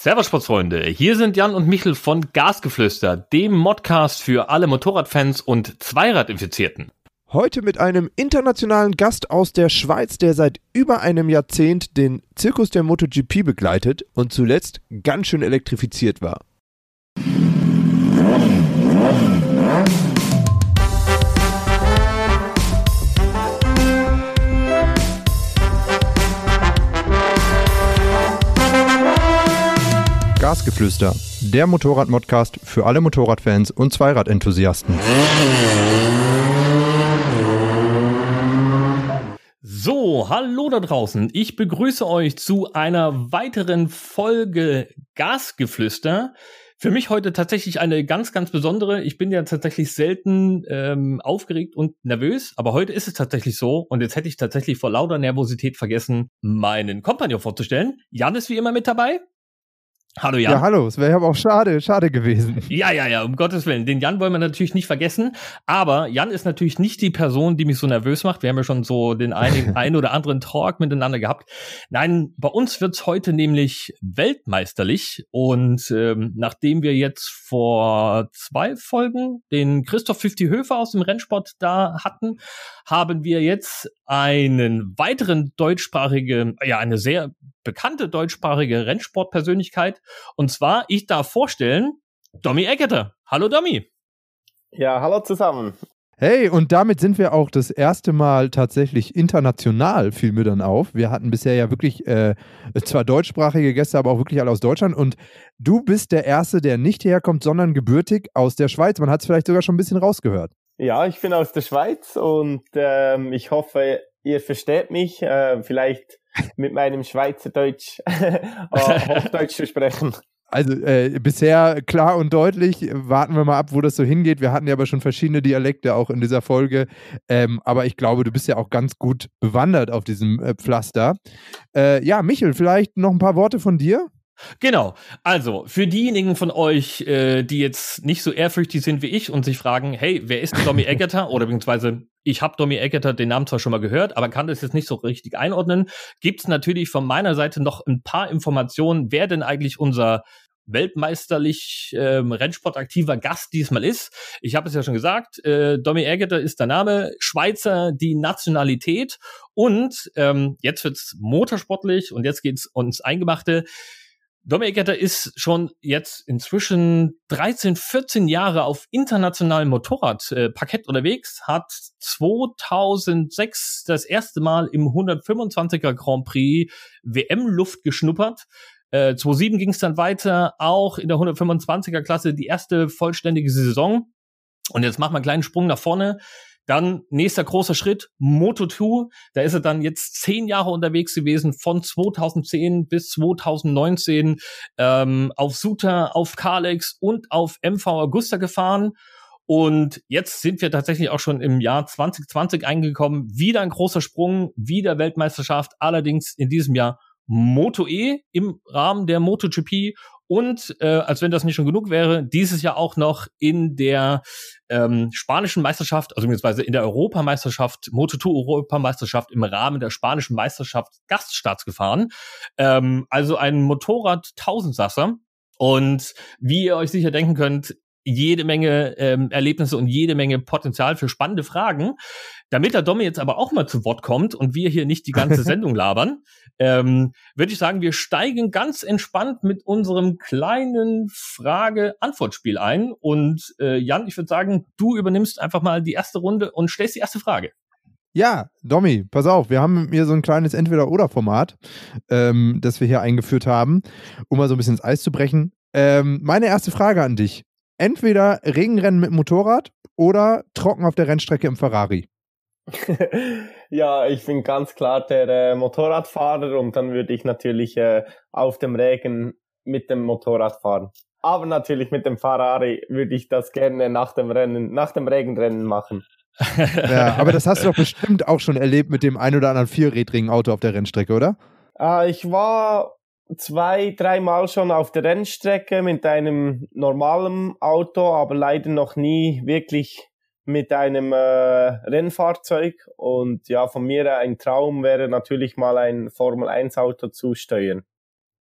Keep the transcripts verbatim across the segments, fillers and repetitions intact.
Servus Sportsfreunde, hier sind Jan und Michel von Gasgeflüster, dem Modcast für alle Motorradfans und Zweirad-Infizierten. Heute mit einem internationalen Gast aus der Schweiz, der seit über einem Jahrzehnt den Zirkus der MotoGP begleitet und zuletzt ganz schön elektrifiziert war. Gasgeflüster, der Motorrad-Modcast für alle Motorradfans und Zweiradenthusiasten. So, hallo da draußen. Ich begrüße euch zu einer weiteren Folge Gasgeflüster. Für mich heute tatsächlich eine ganz, ganz besondere. Ich bin ja tatsächlich selten ähm, aufgeregt und nervös, aber heute ist es tatsächlich so. Und jetzt hätte ich tatsächlich vor lauter Nervosität vergessen, meinen Kompagnon vorzustellen. Jan ist wie immer mit dabei. Hallo Jan. Ja, hallo, es wäre aber auch schade, schade gewesen. Ja, ja, ja, um Gottes Willen. Den Jan wollen wir natürlich nicht vergessen, aber Jan ist natürlich nicht die Person, die mich so nervös macht. Wir haben ja schon so den einen, einen oder anderen Talk miteinander gehabt. Nein, bei uns wird's heute nämlich weltmeisterlich und ähm, nachdem wir jetzt vor zwei Folgen den Christoph fünfzig Höfer aus dem Rennsport da hatten, haben wir jetzt einen weiteren deutschsprachige, ja, eine sehr bekannte deutschsprachige Rennsportpersönlichkeit. Und zwar, ich darf vorstellen, Domi Eggerter. Hallo Domi. Ja, hallo zusammen. Hey, und damit sind wir auch das erste Mal tatsächlich international, fiel mir dann auf. Wir hatten bisher ja wirklich äh, zwar deutschsprachige Gäste, aber auch wirklich alle aus Deutschland. Und du bist der Erste, der nicht herkommt, sondern gebürtig aus der Schweiz. Man hat es vielleicht sogar schon ein bisschen rausgehört. Ja, ich bin aus der Schweiz und ähm, ich hoffe, ihr versteht mich. Äh, vielleicht mit meinem Schweizerdeutsch Hochdeutsch zu sprechen. Also äh, bisher klar und deutlich, warten wir mal ab, wo das so hingeht. Wir hatten ja aber schon verschiedene Dialekte auch in dieser Folge, ähm, aber ich glaube, du bist ja auch ganz gut bewandert auf diesem äh, Pflaster. Äh, ja, Michel, vielleicht noch ein paar Worte von dir? Genau, also für diejenigen von euch, äh, die jetzt nicht so ehrfürchtig sind wie ich und sich fragen, hey, wer ist Domi Eggerter? Oder beziehungsweise ich habe Domi Eggerter den Namen zwar schon mal gehört, aber kann das jetzt nicht so richtig einordnen, gibt's natürlich von meiner Seite noch ein paar Informationen, wer denn eigentlich unser weltmeisterlich ähm, rennsportaktiver Gast diesmal ist. Ich habe es ja schon gesagt, äh, Domi Eggerter ist der Name, Schweizer die Nationalität und ähm, jetzt wird's motorsportlich und jetzt geht's uns Eingemachte. Domi Eggerter ist schon jetzt inzwischen dreizehn, vierzehn Jahre auf internationalem Motorradparkett äh, unterwegs, hat zweitausendsechs das erste Mal im hundertfünfundzwanziger Grand Prix W M-Luft geschnuppert. Äh, zweitausendsieben ging es dann weiter, auch in der hundertfünfundzwanziger Klasse die erste vollständige Saison. Und jetzt machen wir einen kleinen Sprung nach vorne. Dann nächster großer Schritt, Moto zwei. Da ist er dann jetzt zehn Jahre unterwegs gewesen, von zweitausendzehn bis zweitausendneunzehn ähm, auf Suter, auf Kalex und auf M V Agusta gefahren. Und jetzt sind wir tatsächlich auch schon im Jahr zwanzig zwanzig eingekommen. Wieder ein großer Sprung, wieder Weltmeisterschaft, allerdings in diesem Jahr Moto E im Rahmen der MotoGP. Und äh, als wenn das nicht schon genug wäre, dieses Jahr auch noch in der ähm, spanischen Meisterschaft, also beziehungsweise in der Europameisterschaft, Moto zwei Europameisterschaft im Rahmen der spanischen Meisterschaft Gaststarts gefahren. Ähm, also ein Motorrad-Tausendsasser. Und wie ihr euch sicher denken könnt, jede Menge ähm, Erlebnisse und jede Menge Potenzial für spannende Fragen. Damit der Domi jetzt aber auch mal zu Wort kommt und wir hier nicht die ganze Sendung labern, ähm, würde ich sagen, wir steigen ganz entspannt mit unserem kleinen Frage-Antwort-Spiel ein. Und äh, Jan, ich würde sagen, du übernimmst einfach mal die erste Runde und stellst die erste Frage. Ja, Domi, pass auf, wir haben hier so ein kleines Entweder-Oder-Format, ähm, das wir hier eingeführt haben, um mal so ein bisschen ins Eis zu brechen. Ähm, meine erste Frage an dich. Entweder Regenrennen mit Motorrad oder trocken auf der Rennstrecke im Ferrari. Ja, ich bin ganz klar der äh, Motorradfahrer und dann würde ich natürlich äh, auf dem Regen mit dem Motorrad fahren. Aber natürlich mit dem Ferrari würde ich das gerne nach dem Rennen, nach dem Regenrennen machen. Ja, aber das hast du doch bestimmt auch schon erlebt mit dem ein oder anderen vierrädrigen Auto auf der Rennstrecke, oder? Äh, ich war zwei, dreimal schon auf der Rennstrecke mit einem normalen Auto, aber leider noch nie wirklich mit einem äh, Rennfahrzeug. Und ja, von mir ein Traum wäre natürlich mal ein Formel eins Auto zu steuern.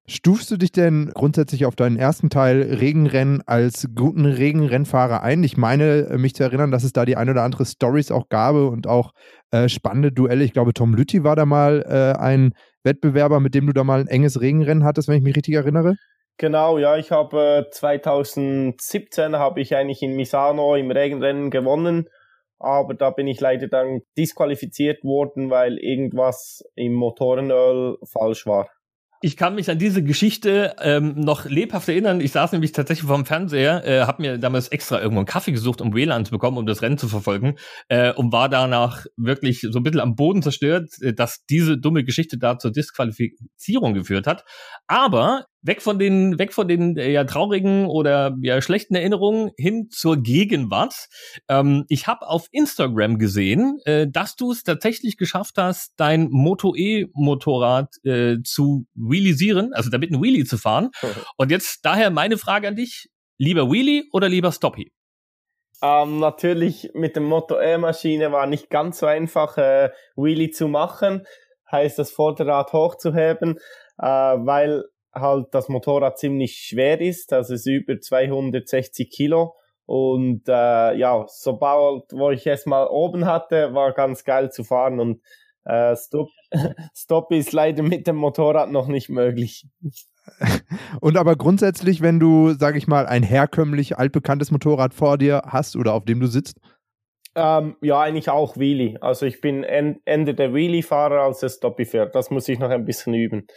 Stufst du dich denn grundsätzlich auf deinen ersten Teil Regenrennen als guten Regenrennfahrer ein? Ich meine, mich zu erinnern, dass es da die ein oder andere Storys auch gab und auch äh, spannende Duelle. Ich glaube, Tom Lüthi war da mal äh, ein Wettbewerber, mit dem du da mal ein enges Regenrennen hattest, wenn ich mich richtig erinnere. Genau, ja, ich habe äh, zweitausendsiebzehn habe ich eigentlich in Misano im Regenrennen gewonnen, aber da bin ich leider dann disqualifiziert worden, weil irgendwas im Motorenöl falsch war. Ich kann mich an diese Geschichte ähm, noch lebhaft erinnern. Ich saß nämlich tatsächlich vorm Fernseher, äh, habe mir damals extra irgendwo einen Kaffee gesucht, um W L A N zu bekommen, um das Rennen zu verfolgen, äh, und war danach wirklich so ein bisschen am Boden zerstört, äh, dass diese dumme Geschichte da zur Disqualifizierung geführt hat. Aber weg von den, weg von den äh, ja traurigen oder ja schlechten Erinnerungen hin zur Gegenwart. Ähm, ich habe auf Instagram gesehen, äh, dass du es tatsächlich geschafft hast, dein Moto-E-Motorrad äh, zu wheelisieren, also damit ein Wheelie zu fahren. Und jetzt daher meine Frage an dich: Lieber Wheelie oder lieber Stoppie? Ähm, natürlich mit der Moto-E-Maschine war nicht ganz so einfach, äh, Wheelie zu machen, heißt das Vorderrad hochzuheben, äh, weil halt das Motorrad ziemlich schwer ist, also es ist über zweihundertsechzig Kilo und äh, ja, sobald, wo ich es mal oben hatte, war ganz geil zu fahren und äh, Stop, Stop ist leider mit dem Motorrad noch nicht möglich. Und aber grundsätzlich, wenn du, sag ich mal, ein herkömmlich altbekanntes Motorrad vor dir hast oder auf dem du sitzt? Ähm, ja, eigentlich auch Wheelie. Also ich bin en- Ende der Wheelie-Fahrer als der Stoppie-Fahrer. Das muss ich noch ein bisschen üben.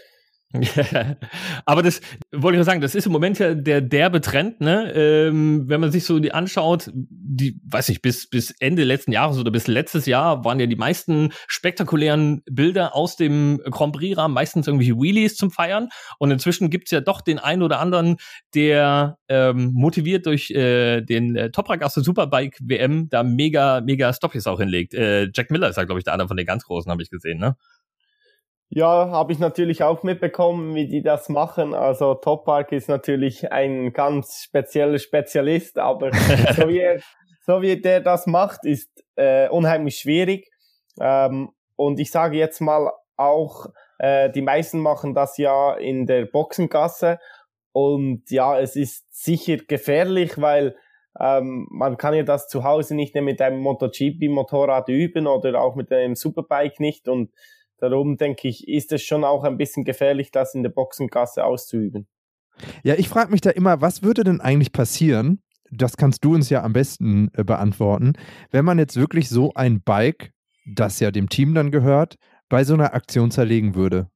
Aber das wollte ich noch sagen, das ist im Moment ja der derbe Trend, ne? Ähm, wenn man sich so die anschaut, die, weiß ich, bis bis Ende letzten Jahres oder bis letztes Jahr waren ja die meisten spektakulären Bilder aus dem Grand Prix-Rahmen meistens irgendwelche Wheelies zum Feiern. Und inzwischen gibt's ja doch den einen oder anderen, der ähm, motiviert durch äh, den äh, Toprak aus der Superbike W M da mega mega Stoppies auch hinlegt. Äh, Jack Miller ist ja, glaube ich, der einer von den ganz Großen, habe ich gesehen, ne? Ja, habe ich natürlich auch mitbekommen, wie die das machen. Also Toprak ist natürlich ein ganz spezieller Spezialist, aber so wie er, so wie der das macht, ist äh, unheimlich schwierig. Ähm, und ich sage jetzt mal auch, äh, die meisten machen das ja in der Boxengasse. Und ja, es ist sicher gefährlich, weil ähm, man kann ja das zu Hause nicht mehr mit einem MotoGP-Motorrad üben oder auch mit einem Superbike nicht. Und darum denke ich, ist es schon auch ein bisschen gefährlich, das in der Boxengasse auszuüben. Ja, ich frage mich da immer, was würde denn eigentlich passieren? Das kannst du uns ja am besten äh, beantworten, wenn man jetzt wirklich so ein Bike, das ja dem Team dann gehört, bei so einer Aktion zerlegen würde.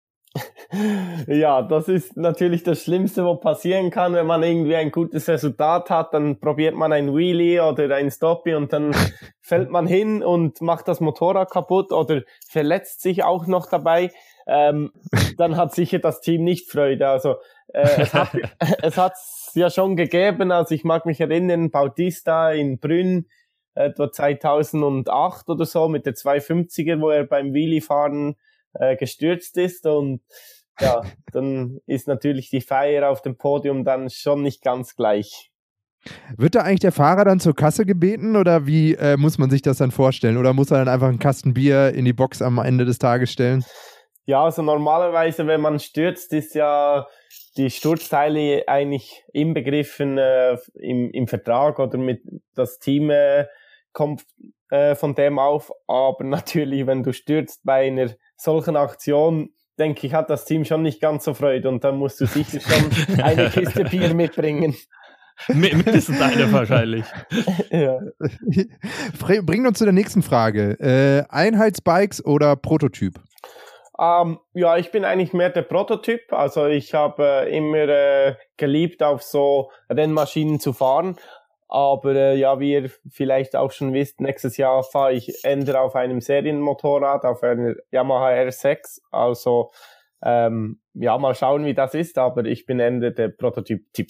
Ja, das ist natürlich das Schlimmste, was passieren kann, wenn man irgendwie ein gutes Resultat hat, dann probiert man ein Wheelie oder ein Stoppie und dann fällt man hin und macht das Motorrad kaputt oder verletzt sich auch noch dabei. Ähm, dann hat sicher das Team nicht Freude. Also äh, es hat es hat's ja schon gegeben, also ich mag mich erinnern, Bautista in Brünn, etwa zweitausendacht oder so, mit der zweihundertfünfziger, wo er beim Wheelie-Fahren äh, gestürzt ist und ja, dann ist natürlich die Feier auf dem Podium dann schon nicht ganz gleich. Wird da eigentlich der Fahrer dann zur Kasse gebeten oder wie äh, muss man sich das dann vorstellen? Oder muss er dann einfach einen Kasten Bier in die Box am Ende des Tages stellen? Ja, also normalerweise, wenn man stürzt, ist ja die Sturzteile eigentlich inbegriffen äh, im, im Vertrag oder mit das Team äh, kommt äh, von dem auf. Aber natürlich, wenn du stürzt bei einer solchen Aktion, denke ich, hat das Team schon nicht ganz so Freude und dann musst du sicher schon eine Kiste Bier mitbringen. Mindestens eine wahrscheinlich. Ja. Bringt uns zu der nächsten Frage. Äh, Einheitsbikes oder Prototyp? Ähm, ja, ich bin eigentlich mehr der Prototyp. Also ich habe äh, immer äh, geliebt, auf so Rennmaschinen zu fahren. Aber äh, ja, wie ihr vielleicht auch schon wisst, nächstes Jahr fahre ich eher auf einem Serienmotorrad, auf einer Yamaha R sechs. Also ähm, ja, mal schauen, wie das ist. Aber ich bin eher der Prototyp-Typ.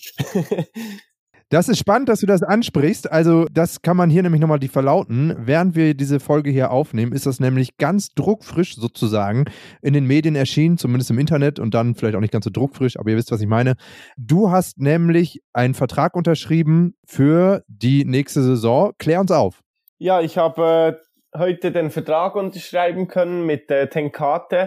Das ist spannend, dass du das ansprichst. Also das kann man hier nämlich nochmal die verlauten. Während wir diese Folge hier aufnehmen, ist das nämlich ganz druckfrisch sozusagen in den Medien erschienen, zumindest im Internet und dann vielleicht auch nicht ganz so druckfrisch, aber ihr wisst, was ich meine. Du hast nämlich einen Vertrag unterschrieben für die nächste Saison. Klär uns auf. Ja, ich habe äh, heute den Vertrag unterschreiben können mit äh, Tenkate.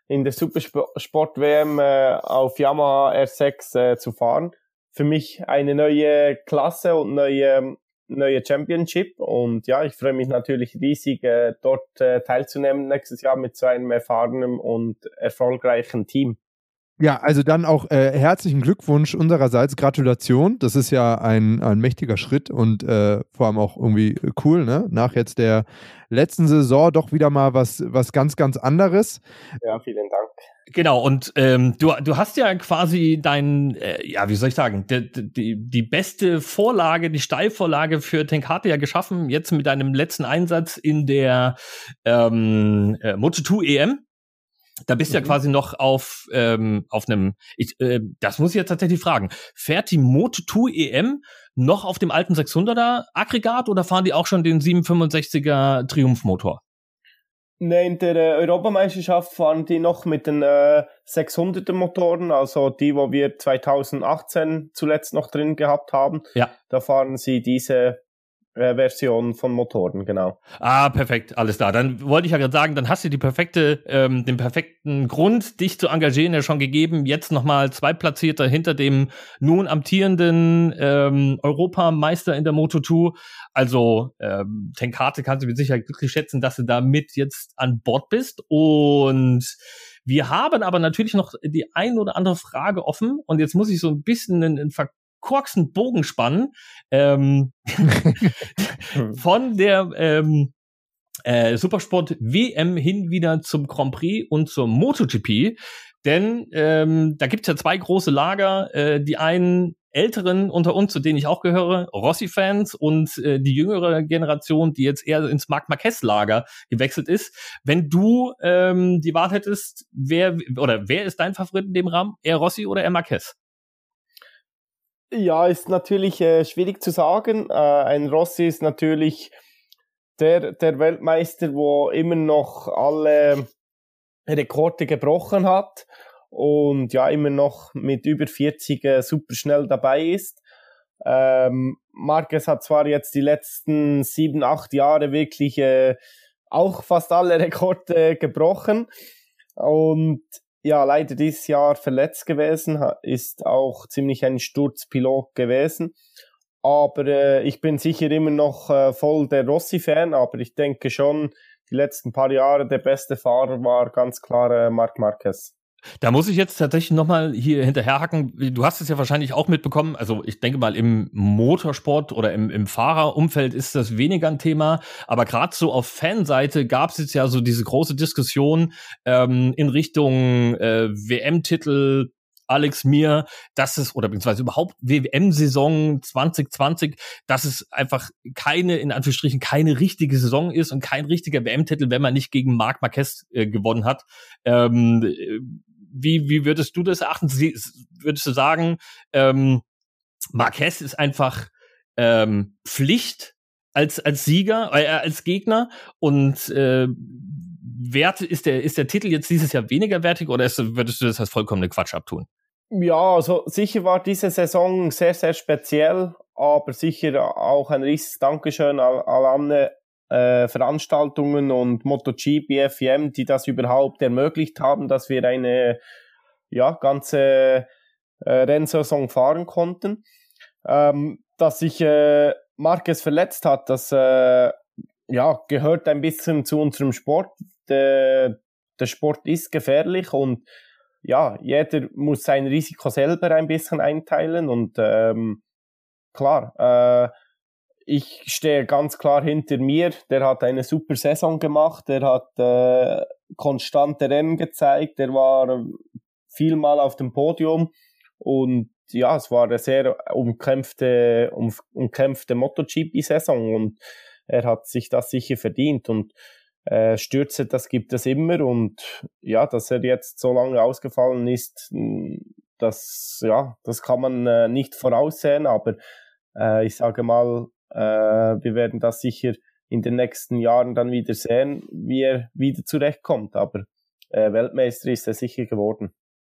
in der Supersport-W M äh, auf Yamaha R sechs äh, zu fahren. Für mich eine neue Klasse und neue neue Championship und ja, ich freue mich natürlich riesig, äh, dort äh, teilzunehmen nächstes Jahr mit so einem erfahrenen und erfolgreichen Team. Ja, also dann auch äh, herzlichen Glückwunsch unsererseits, Gratulation. Das ist ja ein, ein mächtiger Schritt und äh, vor allem auch irgendwie cool, ne? Nach jetzt der letzten Saison doch wieder mal was, was ganz, ganz anderes. Ja, vielen Dank. Genau, und ähm, du, du hast ja quasi dein, äh, ja, wie soll ich sagen, die, die, die beste Vorlage, die Steilvorlage für Tenkate ja geschaffen, jetzt mit deinem letzten Einsatz in der ähm, äh, Moto zwei E M. Da bist du mhm. ja quasi noch auf ähm, auf einem, ich, äh, das muss ich jetzt tatsächlich fragen, fährt die Moto zwei E M noch auf dem alten sechshunderter Aggregat oder fahren die auch schon den siebenhundertfünfundsechziger Triumphmotor? Ne, in der äh, Europameisterschaft fahren die noch mit den äh, sechshunderter Motoren, also die, wo wir zweitausendachtzehn zuletzt noch drin gehabt haben. Ja. Da fahren sie diese äh, Version von Motoren, genau. Ah, perfekt, alles klar. Dann wollte ich ja gerade sagen, dann hast du die perfekte, ähm, den perfekten Grund, dich zu engagieren, ja schon gegeben. Jetzt nochmal Zweitplatzierter hinter dem nun amtierenden ähm, Europameister in der Moto zwei. Also ähm, Tenkate kannst du mit Sicherheit glücklich schätzen, dass du da mit jetzt an Bord bist. Und wir haben aber natürlich noch die ein oder andere Frage offen. Und jetzt muss ich so ein bisschen einen, einen verkorksten Bogen spannen. Ähm, von der ähm, äh, Supersport W M hin wieder zum Grand Prix und zur MotoGP. Denn ähm, da gibt's ja zwei große Lager. Äh, die einen Älteren unter uns, zu denen ich auch gehöre, Rossi-Fans, und äh, die jüngere Generation, die jetzt eher ins Marc Marquez-Lager gewechselt ist. Wenn du ähm, die Wahl hättest, wer oder wer ist dein Favorit in dem Rahmen? Eher Rossi oder eher Marquez? Ja, ist natürlich äh, schwierig zu sagen. Äh, ein Rossi ist natürlich der der Weltmeister, wo immer noch alle Rekorde gebrochen hat und ja immer noch mit über vierzig äh, super schnell dabei ist. Ähm, Marquez hat zwar jetzt die letzten sieben, acht Jahre wirklich äh, auch fast alle Rekorde gebrochen und ja, leider dieses Jahr verletzt gewesen, ist auch ziemlich ein Sturzpilot gewesen. Aber äh, ich bin sicher immer noch äh, voll der Rossi-Fan, aber ich denke schon, die letzten paar Jahre der beste Fahrer war ganz klar äh, Marc Marquez. Da muss ich jetzt tatsächlich nochmal hier hinterherhaken. Du hast es ja wahrscheinlich auch mitbekommen. Also ich denke mal, im Motorsport oder im, im Fahrerumfeld ist das weniger ein Thema. Aber gerade so auf Fanseite gab es jetzt ja so diese große Diskussion ähm, in Richtung äh, W M-Titel, Alex Mir, dass es, oder beziehungsweise überhaupt W M-Saison zwanzig zwanzig, dass es einfach keine, in Anführungsstrichen, keine richtige Saison ist und kein richtiger W M-Titel, wenn man nicht gegen Marc Marquez äh, gewonnen hat. Ähm, wie, wie würdest du das erachten? Würdest du sagen, ähm, Marquez ist einfach ähm, Pflicht als, als Sieger, äh, als Gegner und äh, Wert, ist der, ist der Titel jetzt dieses Jahr weniger wertig oder ist, würdest du das als vollkommene Quatsch abtun? Ja, also sicher war diese Saison sehr, sehr speziell, aber sicher auch ein riesiges Dankeschön an alle äh, Veranstaltungen und MotoGP, F I M, die das überhaupt ermöglicht haben, dass wir eine ja ganze äh, Rennsaison fahren konnten. Ähm, dass sich äh, Marquez verletzt hat, das äh, ja gehört ein bisschen zu unserem Sport. Der, der Sport ist gefährlich und ja, jeder muss sein Risiko selber ein bisschen einteilen und ähm, klar, äh, ich stehe ganz klar hinter mir. Der hat eine super Saison gemacht, der hat äh, konstante Rennen gezeigt, der war vielmal auf dem Podium und ja, es war eine sehr umkämpfte, um, umkämpfte MotoGP-Saison und er hat sich das sicher verdient und Äh, Stürze, das gibt es immer und ja, dass er jetzt so lange ausgefallen ist, das ja, das kann man äh, nicht voraussehen, aber äh, ich sage mal, äh, wir werden das sicher in den nächsten Jahren dann wieder sehen, wie er wieder zurechtkommt, aber äh, Weltmeister ist er sicher geworden.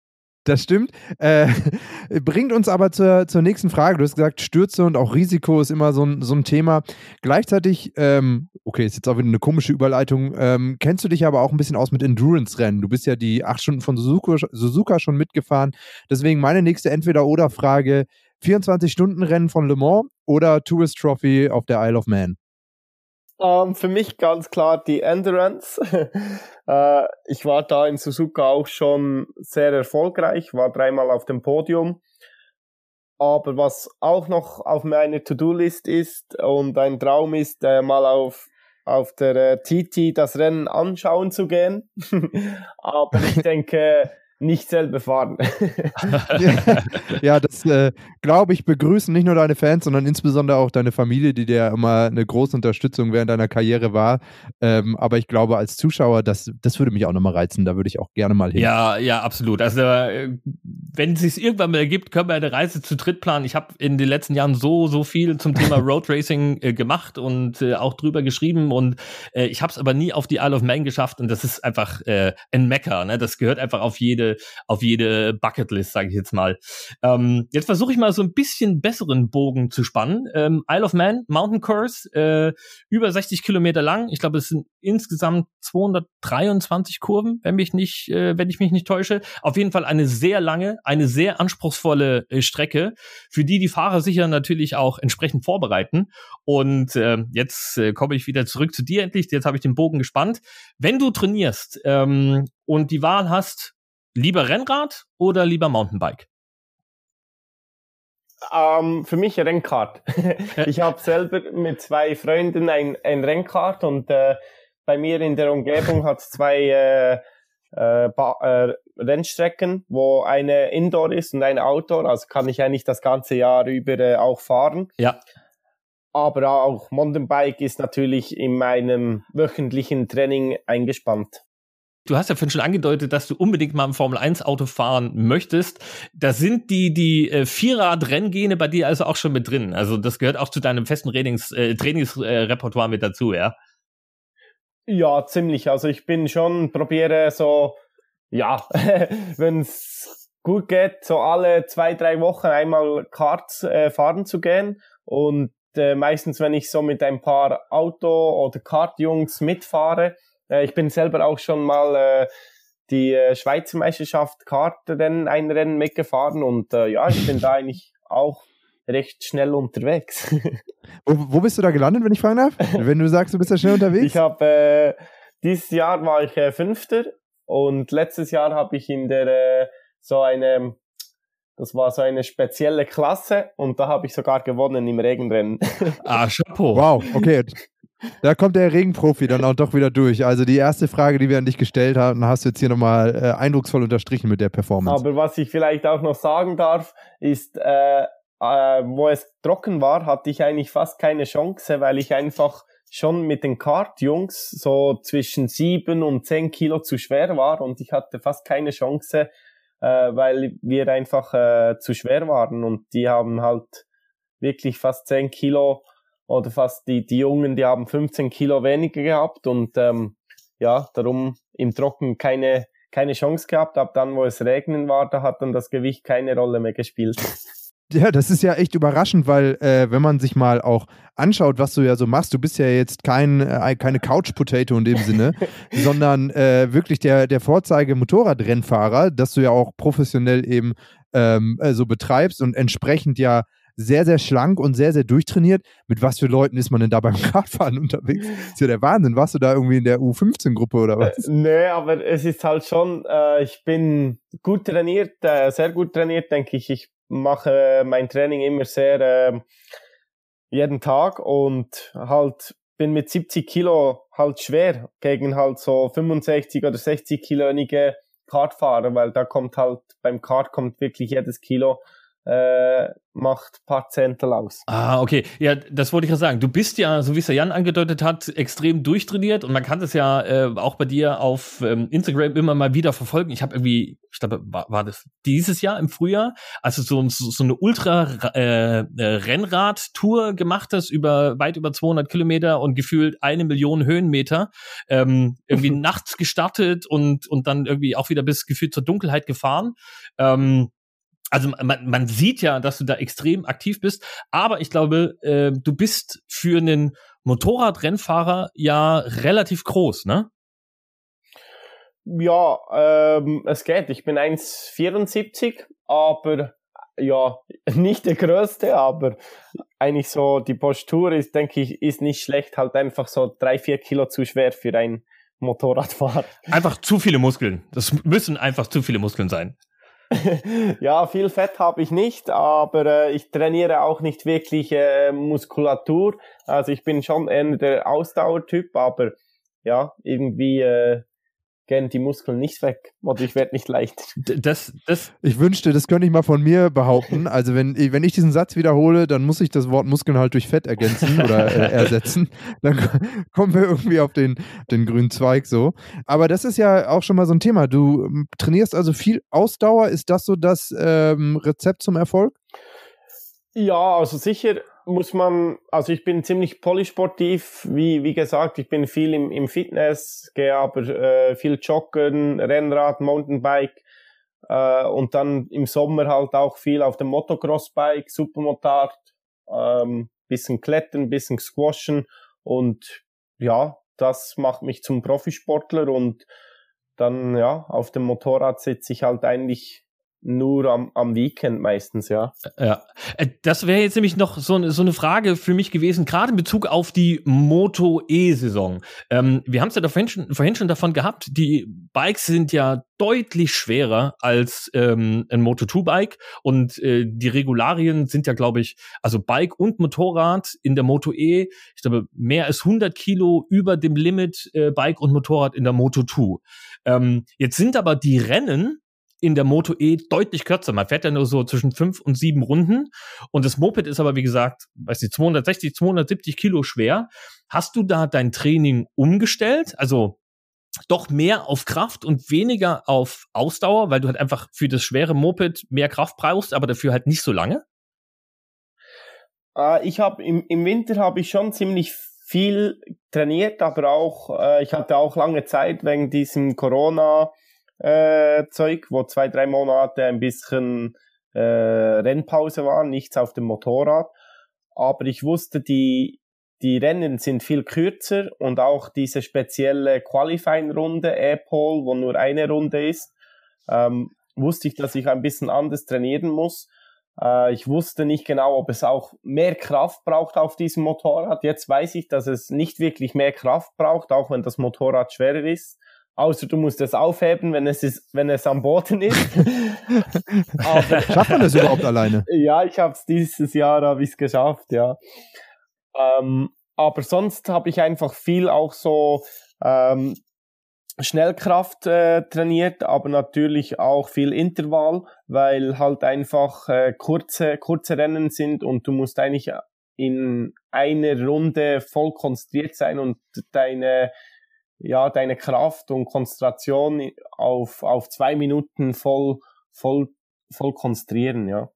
Das stimmt. Äh, bringt uns aber zur, zur nächsten Frage. Du hast gesagt, Stürze und auch Risiko ist immer so ein, so ein Thema. Gleichzeitig, ähm, okay, ist jetzt auch wieder eine komische Überleitung, ähm, kennst du dich aber auch ein bisschen aus mit Endurance-Rennen? Du bist ja die acht Stunden von Suzuka, Suzuka schon mitgefahren. Deswegen meine nächste Entweder-Oder-Frage, vierundzwanzig-Stunden-Rennen von Le Mans oder Tourist Trophy auf der Isle of Man? Um, für mich ganz klar die Endurance. uh, ich war da in Suzuka auch schon sehr erfolgreich, war dreimal auf dem Podium. Aber was auch noch auf meiner To-Do-List ist und ein Traum ist, äh, mal auf, auf der äh, T T das Rennen anschauen zu gehen. Aber ich denke, nicht selber fahren. ja, ja, das äh, glaube ich, begrüßen nicht nur deine Fans, sondern insbesondere auch deine Familie, die dir immer eine große Unterstützung während deiner Karriere war. Ähm, aber ich glaube, als Zuschauer, das, das würde mich auch nochmal reizen. Da würde ich auch gerne mal hin. Ja, ja, absolut. Also, wenn es sich irgendwann mal ergibt, können wir eine Reise zu dritt planen. Ich habe in den letzten Jahren so, so viel zum Thema Road Racing äh, gemacht und äh, auch drüber geschrieben. Und äh, ich habe es aber nie auf die Isle of Man geschafft. Und das ist einfach äh, ein Mekka. Ne? Das gehört einfach auf jede auf jede Bucketlist, sage ich jetzt mal. Ähm, jetzt versuche ich mal so ein bisschen besseren Bogen zu spannen. Ähm, Isle of Man, Mountain Course, äh, über sechzig Kilometer lang. Ich glaube, es sind insgesamt zweihundertdreiundzwanzig Kurven, wenn mich nicht, äh, wenn ich mich nicht täusche. Auf jeden Fall eine sehr lange, eine sehr anspruchsvolle äh, Strecke, für die die Fahrer sicher natürlich auch entsprechend vorbereiten. Und äh, jetzt äh, komme ich wieder zurück zu dir endlich. Jetzt habe ich den Bogen gespannt. Wenn du trainierst ähm, und die Wahl hast, lieber Rennrad oder lieber Mountainbike? Um, für mich Rennkart. Ich habe selber mit zwei Freunden ein, ein Rennkart und äh, bei mir in der Umgebung hat es zwei äh, äh, ba- äh, Rennstrecken, wo eine Indoor ist und eine Outdoor. Also kann ich eigentlich das ganze Jahr über äh, auch fahren. Ja. Aber auch Mountainbike ist natürlich in meinem wöchentlichen Training eingespannt. Du hast ja vorhin schon angedeutet, dass du unbedingt mal ein Formel eins Auto fahren möchtest. Da sind die die äh, Vierrad-Renngene bei dir also auch schon mit drin. Also das gehört auch zu deinem festen Trainings, äh, Trainingsrepertoire äh, mit dazu, ja? Ja, ziemlich. Also ich bin schon, probiere so, ja, wenn es gut geht, so alle zwei, drei Wochen einmal Kart äh, fahren zu gehen. Und äh, meistens, wenn ich so mit ein paar Auto- oder Kartjungs mitfahre, ich bin selber auch schon mal äh, die äh, Schweizer Meisterschaft Kartrennen, ein Rennen mitgefahren und äh, ja, ich bin da eigentlich auch recht schnell unterwegs. wo, wo bist du da gelandet, wenn ich fragen darf? Wenn du sagst, du bist da schnell unterwegs? Ich habe, äh, dieses Jahr war ich äh, Fünfter und letztes Jahr habe ich in der äh, so eine, das war so eine spezielle Klasse und da habe ich sogar gewonnen im Regenrennen. Ah, Chapeau. Wow, okay. Da kommt der Regenprofi dann auch doch wieder durch. Also die erste Frage, die wir an dich gestellt haben, hast du jetzt hier nochmal äh, eindrucksvoll unterstrichen mit der Performance. Aber was ich vielleicht auch noch sagen darf, ist, äh, äh, wo es trocken war, hatte ich eigentlich fast keine Chance, weil ich einfach schon mit den Kartjungs so zwischen sieben und zehn Kilo zu schwer war und ich hatte fast keine Chance, äh, weil wir einfach äh, zu schwer waren und die haben halt wirklich fast zehn Kilo oder fast die, die Jungen, die haben fünfzehn Kilo weniger gehabt und ähm, ja, darum im Trocken keine, keine Chance gehabt. Ab dann, wo es regnen war, da hat dann das Gewicht keine Rolle mehr gespielt. Ja, das ist ja echt überraschend, weil äh, wenn man sich mal auch anschaut, was du ja so machst, du bist ja jetzt kein, äh, keine Couch-Potato in dem Sinne, sondern äh, wirklich der, der Vorzeige-Motorradrennfahrer, dass du ja auch professionell eben ähm, äh, so betreibst und entsprechend ja sehr, sehr schlank und sehr, sehr durchtrainiert. Mit was für Leuten ist man denn da beim Kartfahren unterwegs? Das ist ja der Wahnsinn. Warst du da irgendwie in der U fünfzehn Gruppe oder was? Äh, nee, aber es ist halt schon, äh, ich bin gut trainiert, äh, sehr gut trainiert, denke ich. Ich mache mein Training immer sehr äh, jeden Tag und halt bin mit siebzig Kilo halt schwer gegen halt so fünfundsechzig oder sechzig kilonige Kartfahrer, weil da kommt halt, beim Kart kommt wirklich jedes Kilo äh, macht ein paar Zehntel aus. Ah, okay. Ja, das wollte ich ja sagen. Du bist ja, so wie es der Jan angedeutet hat, extrem durchtrainiert und man kann das ja äh, auch bei dir auf ähm, Instagram immer mal wieder verfolgen. Ich habe irgendwie, ich glaube, war, war das dieses Jahr im Frühjahr, als du so, so, so eine Ultra-Rennrad-Tour äh, gemacht hast, über weit über zweihundert Kilometer und gefühlt eine Million Höhenmeter, ähm, irgendwie nachts gestartet und und dann irgendwie auch wieder bis gefühlt zur Dunkelheit gefahren. Ähm, Also man, man sieht ja, dass du da extrem aktiv bist, aber ich glaube, äh, du bist für einen Motorradrennfahrer ja relativ groß, ne? Ja, ähm, es geht. Ich bin eins Komma vierundsiebzig, aber ja, nicht der Größte, aber eigentlich so die Postur ist, denke ich, ist nicht schlecht. Halt einfach so drei, vier Kilo zu schwer für ein Motorradfahrer. Einfach zu viele Muskeln. Das müssen einfach zu viele Muskeln sein. Ja, viel Fett habe ich nicht, aber äh, ich trainiere auch nicht wirklich äh, Muskulatur. Also ich bin schon eher der Ausdauertyp, aber ja, irgendwie äh, gehen die Muskeln nicht weg oder ich werde nicht leicht. Das, das Ich wünschte, das könnte ich mal von mir behaupten. Also wenn, wenn ich diesen Satz wiederhole, dann muss ich das Wort Muskeln halt durch Fett ergänzen oder äh, ersetzen. Dann kommen wir irgendwie auf den, den grünen Zweig so. Aber das ist ja auch schon mal so ein Thema. Du ähm, trainierst also viel Ausdauer. Ist das so das ähm, Rezept zum Erfolg? Ja, also sicher muss man, also ich bin ziemlich polysportiv, wie wie gesagt, ich bin viel im, im Fitness, gehe aber äh, viel joggen, Rennrad, Mountainbike äh, und dann im Sommer halt auch viel auf dem Motocross-Bike, Supermotard, ähm, bisschen klettern, bisschen squashen und ja, das macht mich zum Profisportler und dann ja, auf dem Motorrad sitze ich halt eigentlich nur am, am Weekend meistens, ja. Ja, das wäre jetzt nämlich noch so eine, so eine Frage für mich gewesen, gerade in Bezug auf die Moto-E-Saison. Ähm, wir haben es ja da vorhin schon, vorhin schon davon gehabt, die Bikes sind ja deutlich schwerer als ähm, ein Moto zwei Bike und äh, die Regularien sind ja, glaube ich, also Bike und Motorrad in der Moto E, ich glaube, mehr als hundert Kilo über dem Limit äh, Bike und Motorrad in der Moto zwei. Ähm, jetzt sind aber die Rennen in der Moto E deutlich kürzer. Man fährt ja nur so zwischen fünf und sieben Runden. Und das Moped ist aber, wie gesagt, weiß nicht, zweihundertsechzig, zweihundertsiebzig Kilo schwer. Hast du da dein Training umgestellt? Also doch mehr auf Kraft und weniger auf Ausdauer, weil du halt einfach für das schwere Moped mehr Kraft brauchst, aber dafür halt nicht so lange? Äh, ich habe im, im Winter habe ich schon ziemlich viel trainiert, aber auch, äh, ich hatte auch lange Zeit wegen diesem Corona Äh, Zeug, wo zwei, drei Monate ein bisschen äh, Rennpause war, nichts auf dem Motorrad. Aber ich wusste, die, die Rennen sind viel kürzer und auch diese spezielle Qualifying-Runde, E-Pole, wo nur eine Runde ist, ähm, wusste ich, dass ich ein bisschen anders trainieren muss. Äh, ich wusste nicht genau, ob es auch mehr Kraft braucht auf diesem Motorrad. Jetzt weiß ich, dass es nicht wirklich mehr Kraft braucht, auch wenn das Motorrad schwerer ist. Außer du musst es aufheben, wenn es ist, wenn es am Boden ist. Aber, schafft man das überhaupt alleine? Ja, ich habe es dieses Jahr hab ich's geschafft, ja. Ähm, aber sonst habe ich einfach viel auch so ähm, Schnellkraft äh, trainiert, aber natürlich auch viel Intervall, weil halt einfach äh, kurze kurze Rennen sind und du musst eigentlich in einer Runde voll konzentriert sein und deine ja, deine Kraft und Konzentration auf, auf zwei Minuten voll, voll, voll konzentrieren, ja.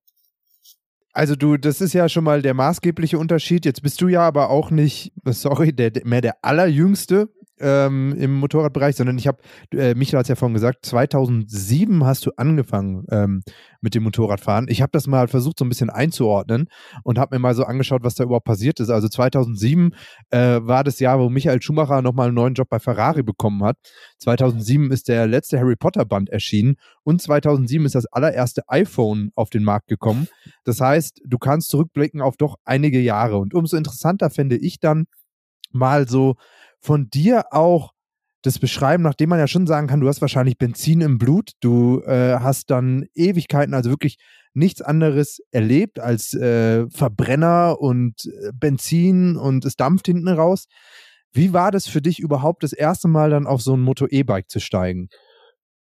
Also du, das ist ja schon mal der maßgebliche Unterschied. Jetzt bist du ja aber auch nicht, sorry, der, der mehr der Allerjüngste ähm, im Motorradbereich, sondern ich habe, äh, Michael hat es ja vorhin gesagt, zweitausendsieben hast du angefangen ähm, mit dem Motorradfahren. Ich habe das mal versucht so ein bisschen einzuordnen und habe mir mal so angeschaut, was da überhaupt passiert ist. Also zweitausendsieben äh, war das Jahr, wo Michael Schumacher nochmal einen neuen Job bei Ferrari bekommen hat. zweitausendsieben ist der letzte Harry Potter Band erschienen und zweitausendsieben ist das allererste iPhone auf den Markt gekommen. Das heißt, du kannst zurückblicken auf doch einige Jahre und umso interessanter fände ich dann mal so von dir auch das Beschreiben, nachdem man ja schon sagen kann, du hast wahrscheinlich Benzin im Blut, du äh, hast dann Ewigkeiten, also wirklich nichts anderes erlebt als äh, Verbrenner und äh, Benzin und es dampft hinten raus. Wie war das für dich überhaupt das erste Mal dann auf so ein Moto-E-Bike zu steigen?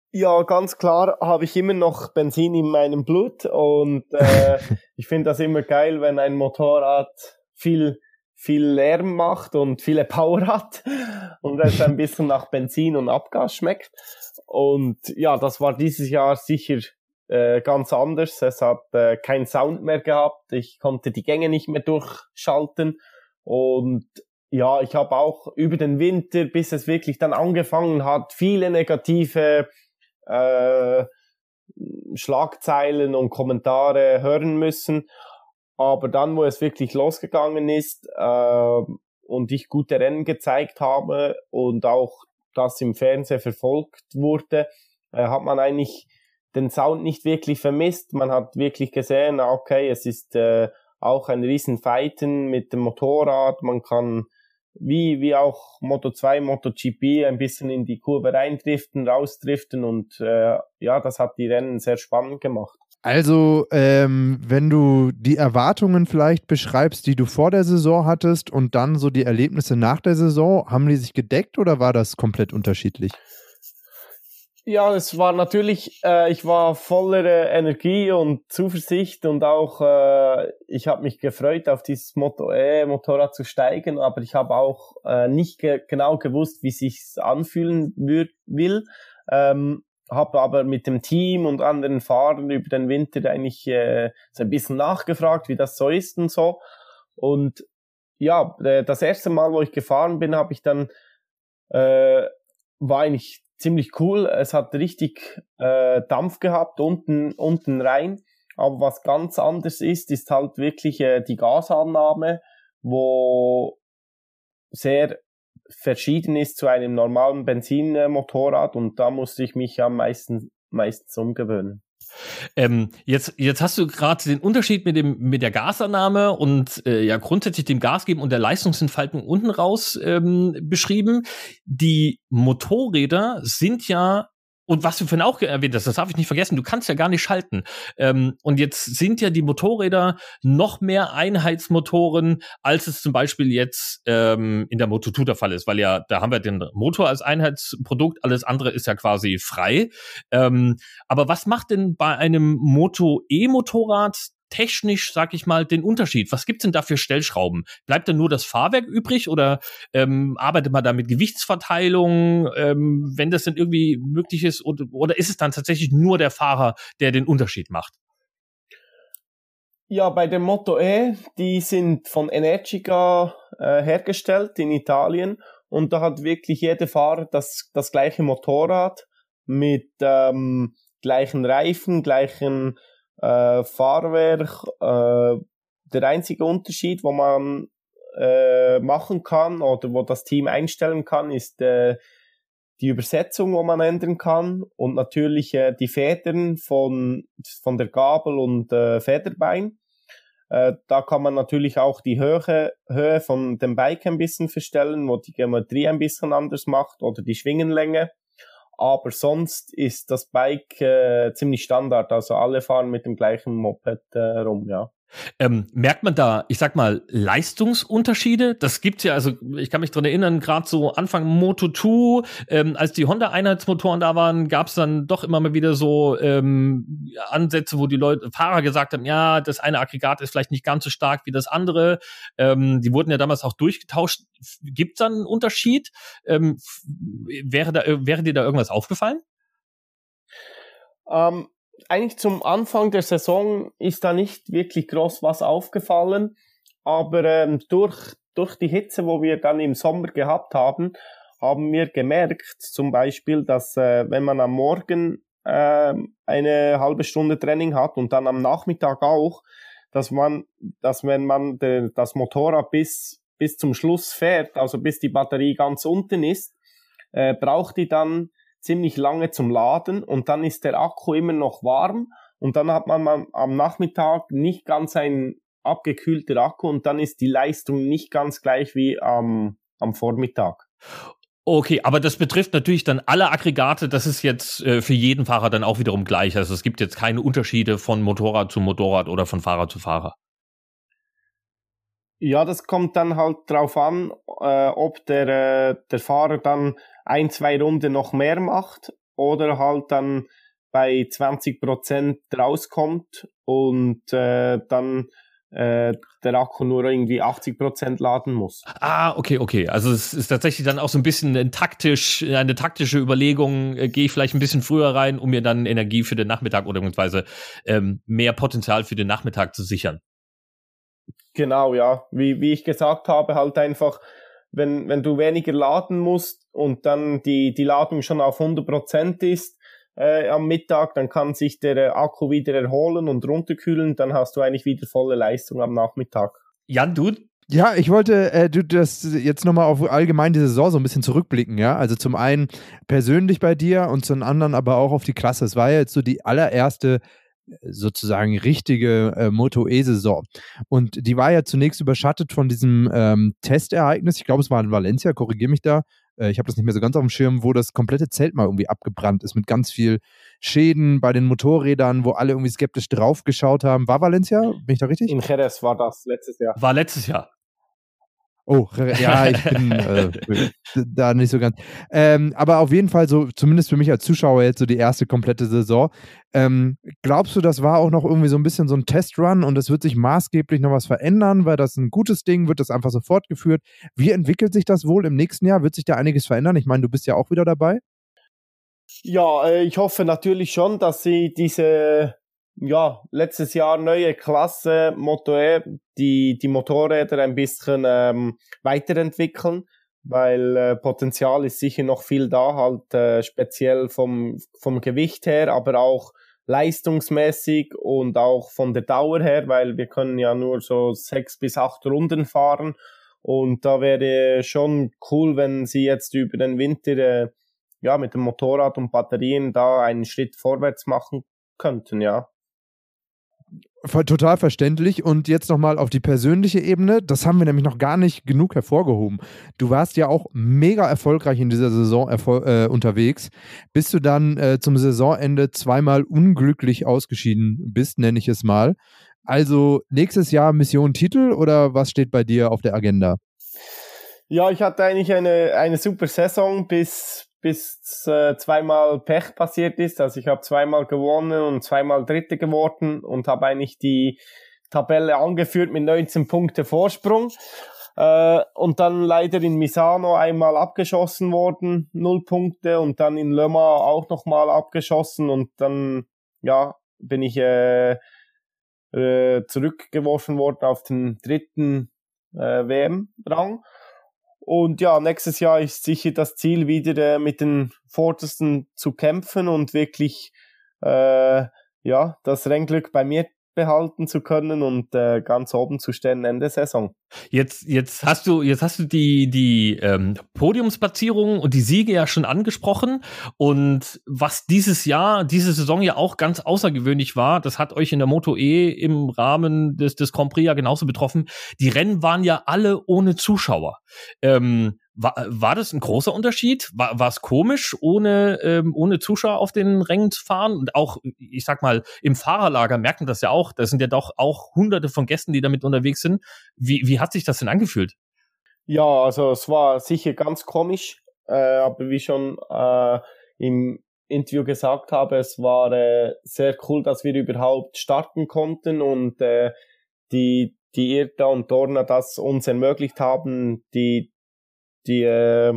Ja, ganz klar habe ich immer noch Benzin in meinem Blut und äh, ich finde das immer geil, wenn ein Motorrad viel viel Lärm macht und viele Power hat und es ein bisschen nach Benzin und Abgas schmeckt. Und ja, das war dieses Jahr sicher äh, ganz anders. Es hat äh, keinen Sound mehr gehabt. Ich konnte die Gänge nicht mehr durchschalten und ja, ich habe auch über den Winter, bis es wirklich dann angefangen hat, viele negative Äh, Schlagzeilen und Kommentare hören müssen. Aber dann, wo es wirklich losgegangen ist äh, und ich gute Rennen gezeigt habe und auch das im Fernsehen verfolgt wurde, äh, hat man eigentlich den Sound nicht wirklich vermisst. Man hat wirklich gesehen, okay, es ist äh, auch ein Riesenfighten mit dem Motorrad. Man kann wie wie auch Moto zwei, MotoGP ein bisschen in die Kurve reindriften, rausdriften und äh, ja, das hat die Rennen sehr spannend gemacht. Also, ähm, wenn du die Erwartungen vielleicht beschreibst, die du vor der Saison hattest und dann so die Erlebnisse nach der Saison, haben die sich gedeckt oder war das komplett unterschiedlich? Ja, es war natürlich, äh, ich war voller äh, Energie und Zuversicht und auch, äh, ich habe mich gefreut, auf dieses Moto E Motorrad zu steigen, aber ich habe auch äh, nicht ge- genau gewusst, wie sich's anfühlen würd, will. Ähm, habe aber mit dem Team und anderen Fahrern über den Winter eigentlich äh, so ein bisschen nachgefragt, wie das so ist und so. Und ja, äh, das erste Mal, wo ich gefahren bin, habe ich dann, äh, war eigentlich ziemlich cool. Es hat richtig äh, Dampf gehabt unten unten rein. Aber was ganz anders ist, ist halt wirklich äh, die Gasannahme, wo sehr verschieden ist zu einem normalen Benzinmotorrad und da musste ich mich am meisten meistens umgewöhnen. Ähm, jetzt, jetzt hast du gerade den Unterschied mit dem mit der Gasannahme und äh, ja grundsätzlich dem Gas geben und der Leistungsentfaltung unten raus ähm, beschrieben. Die Motorräder sind ja, und was du vorhin auch erwähnt hast, das darf ich nicht vergessen, du kannst ja gar nicht schalten. Ähm, und jetzt sind ja die Motorräder noch mehr Einheitsmotoren, als es zum Beispiel jetzt ähm, in der Moto zwei der Fall ist, weil ja, da haben wir den Motor als Einheitsprodukt, alles andere ist ja quasi frei. Ähm, aber was macht denn bei einem Moto-E-Motorrad technisch, sag ich mal, den Unterschied? Was gibt's denn da für Stellschrauben? Bleibt denn nur das Fahrwerk übrig oder ähm, arbeitet man da mit Gewichtsverteilung, ähm, wenn das denn irgendwie möglich ist? Oder, oder ist es dann tatsächlich nur der Fahrer, der den Unterschied macht? Ja, bei der Moto E, die sind von Energica äh, hergestellt in Italien und da hat wirklich jeder Fahrer das, das gleiche Motorrad mit ähm, gleichen Reifen, gleichen äh, Fahrwerk. Äh, der einzige Unterschied, wo man äh, machen kann oder wo das Team einstellen kann, ist äh, die Übersetzung, wo man ändern kann und natürlich äh, die Federn von von der Gabel und äh, Federbein. Äh, da kann man natürlich auch die Höhe, Höhe von dem Bike ein bisschen verstellen, wo die Geometrie ein bisschen anders macht oder die Schwingenlänge. Aber sonst ist das Bike äh, ziemlich Standard, also alle fahren mit dem gleichen Moped äh, rum, ja. Ähm, merkt man da, ich sag mal, Leistungsunterschiede? Das gibt's ja, also ich kann mich dran erinnern, gerade so Anfang Moto zwei, ähm, als die Honda-Einheitsmotoren da waren, gab's dann doch immer mal wieder so ähm, Ansätze, wo die Leute, Fahrer gesagt haben, ja, das eine Aggregat ist vielleicht nicht ganz so stark wie das andere. Ähm, die wurden ja damals auch durchgetauscht. Gibt's da einen Unterschied? Ähm, wäre da, wäre dir da irgendwas aufgefallen? Ähm, Eigentlich zum Anfang der Saison ist da nicht wirklich groß was aufgefallen, aber ähm, durch, durch die Hitze, wo wir dann im Sommer gehabt haben, haben wir gemerkt, zum Beispiel, dass äh, wenn man am Morgen äh, eine halbe Stunde Training hat und dann am Nachmittag auch, dass man, dass wenn man de, das Motorrad bis, bis zum Schluss fährt, also bis die Batterie ganz unten ist, äh, braucht die dann ziemlich lange zum Laden und dann ist der Akku immer noch warm und dann hat man am, am Nachmittag nicht ganz ein abgekühlter Akku und dann ist die Leistung nicht ganz gleich wie am, am Vormittag. Okay, aber das betrifft natürlich dann alle Aggregate, das ist jetzt äh, für jeden Fahrer dann auch wiederum gleich, also es gibt jetzt keine Unterschiede von Motorrad zu Motorrad oder von Fahrer zu Fahrer. Ja, das kommt dann halt drauf an, äh, ob der, äh, der Fahrer dann ein, zwei Runden noch mehr macht oder halt dann bei zwanzig Prozent rauskommt und äh, dann äh, der Akku nur irgendwie achtzig Prozent laden muss. Ah, okay, okay. Also es ist tatsächlich dann auch so ein bisschen ein taktisch, eine taktische Überlegung, äh, gehe ich vielleicht ein bisschen früher rein, um mir dann Energie für den Nachmittag oder beziehungsweise ähm, mehr Potenzial für den Nachmittag zu sichern. Genau, ja. Wie, wie ich gesagt habe, halt einfach, wenn, wenn du weniger laden musst und dann die, die Ladung schon auf hundert Prozent ist, Äh, am Mittag, dann kann sich der äh, Akku wieder erholen und runterkühlen, dann hast du eigentlich wieder volle Leistung am Nachmittag. Jan, du? Ja, ich wollte äh, du das jetzt nochmal auf allgemein die Saison so ein bisschen zurückblicken, ja. Also zum einen persönlich bei dir und zum anderen aber auch auf die Klasse. Es war ja jetzt so die allererste sozusagen richtige äh, Moto-E-Saison. Und die war ja zunächst überschattet von diesem ähm, Testereignis. Ich glaube, es war in Valencia, korrigiere mich da. Äh, ich habe das nicht mehr so ganz auf dem Schirm, wo das komplette Zelt mal irgendwie abgebrannt ist mit ganz viel Schäden bei den Motorrädern, wo alle irgendwie skeptisch drauf geschaut haben. War Valencia? Bin ich da richtig? In Jerez war das letztes Jahr. War letztes Jahr. Oh, ja, ich bin äh, da nicht so ganz. Ähm, aber auf jeden Fall so, zumindest für mich als Zuschauer jetzt so die erste komplette Saison. Ähm, glaubst du, das war auch noch irgendwie so ein bisschen so ein Testrun und es wird sich maßgeblich noch was verändern? War das ein gutes Ding? Wird das einfach so fortgeführt? Wie entwickelt sich das wohl im nächsten Jahr? Wird sich da einiges verändern? Ich meine, du bist ja auch wieder dabei. Ja, äh, ich hoffe natürlich schon, dass sie diese ja, letztes Jahr neue Klasse Moto E, die, die Motorräder ein bisschen ähm, weiterentwickeln, weil äh, Potenzial ist sicher noch viel da, halt äh, speziell vom, vom Gewicht her, aber auch leistungsmäßig und auch von der Dauer her, weil wir können ja nur so sechs bis acht Runden fahren und da wäre schon cool, wenn sie jetzt über den Winter äh, ja mit dem Motorrad und Batterien da einen Schritt vorwärts machen könnten, ja. Total verständlich. Und jetzt nochmal auf die persönliche Ebene. Das haben wir nämlich noch gar nicht genug hervorgehoben. Du warst ja auch mega erfolgreich in dieser Saison erfol- äh, unterwegs, bis du dann äh, zum Saisonende zweimal unglücklich ausgeschieden bist, nenne ich es mal. Also nächstes Jahr Mission Titel oder was steht bei dir auf der Agenda? Ja, ich hatte eigentlich eine, eine super Saison, bis bis äh, zweimal Pech passiert ist. Also ich habe zweimal gewonnen und zweimal Dritte geworden und habe eigentlich die Tabelle angeführt mit neunzehn Punkte Vorsprung. Äh, und dann leider in Misano einmal abgeschossen worden, null Punkte und dann in Le Mans auch nochmal abgeschossen und dann ja bin ich äh, äh, zurückgeworfen worden auf den dritten äh, W M-Rang. Und ja, nächstes Jahr ist sicher das Ziel, wieder äh, mit den Vordersten zu kämpfen und wirklich äh, ja das Rennglück bei mir behalten zu können und äh, ganz oben zu stehen Ende Saison. Jetzt, jetzt hast du, jetzt hast du die, die ähm, Podiumsplatzierungen und die Siege ja schon angesprochen. Und was dieses Jahr, diese Saison ja auch ganz außergewöhnlich war, das hat euch in der Moto E im Rahmen des, des Grand Prix ja genauso betroffen. Die Rennen waren ja alle ohne Zuschauer. Ähm, war, war das ein großer Unterschied? War, war es komisch, ohne, ähm, ohne Zuschauer auf den Rängen zu fahren? Und auch, ich sag mal, im Fahrerlager merken das ja auch. Da sind ja doch auch hunderte von Gästen, die damit unterwegs sind. Wie, wie hat sich das denn angefühlt? Ja, also es war sicher ganz komisch, äh, aber wie schon äh, im Interview gesagt habe, es war äh, sehr cool, dass wir überhaupt starten konnten und äh, die die IRTA und Dorna das uns ermöglicht haben, die die äh,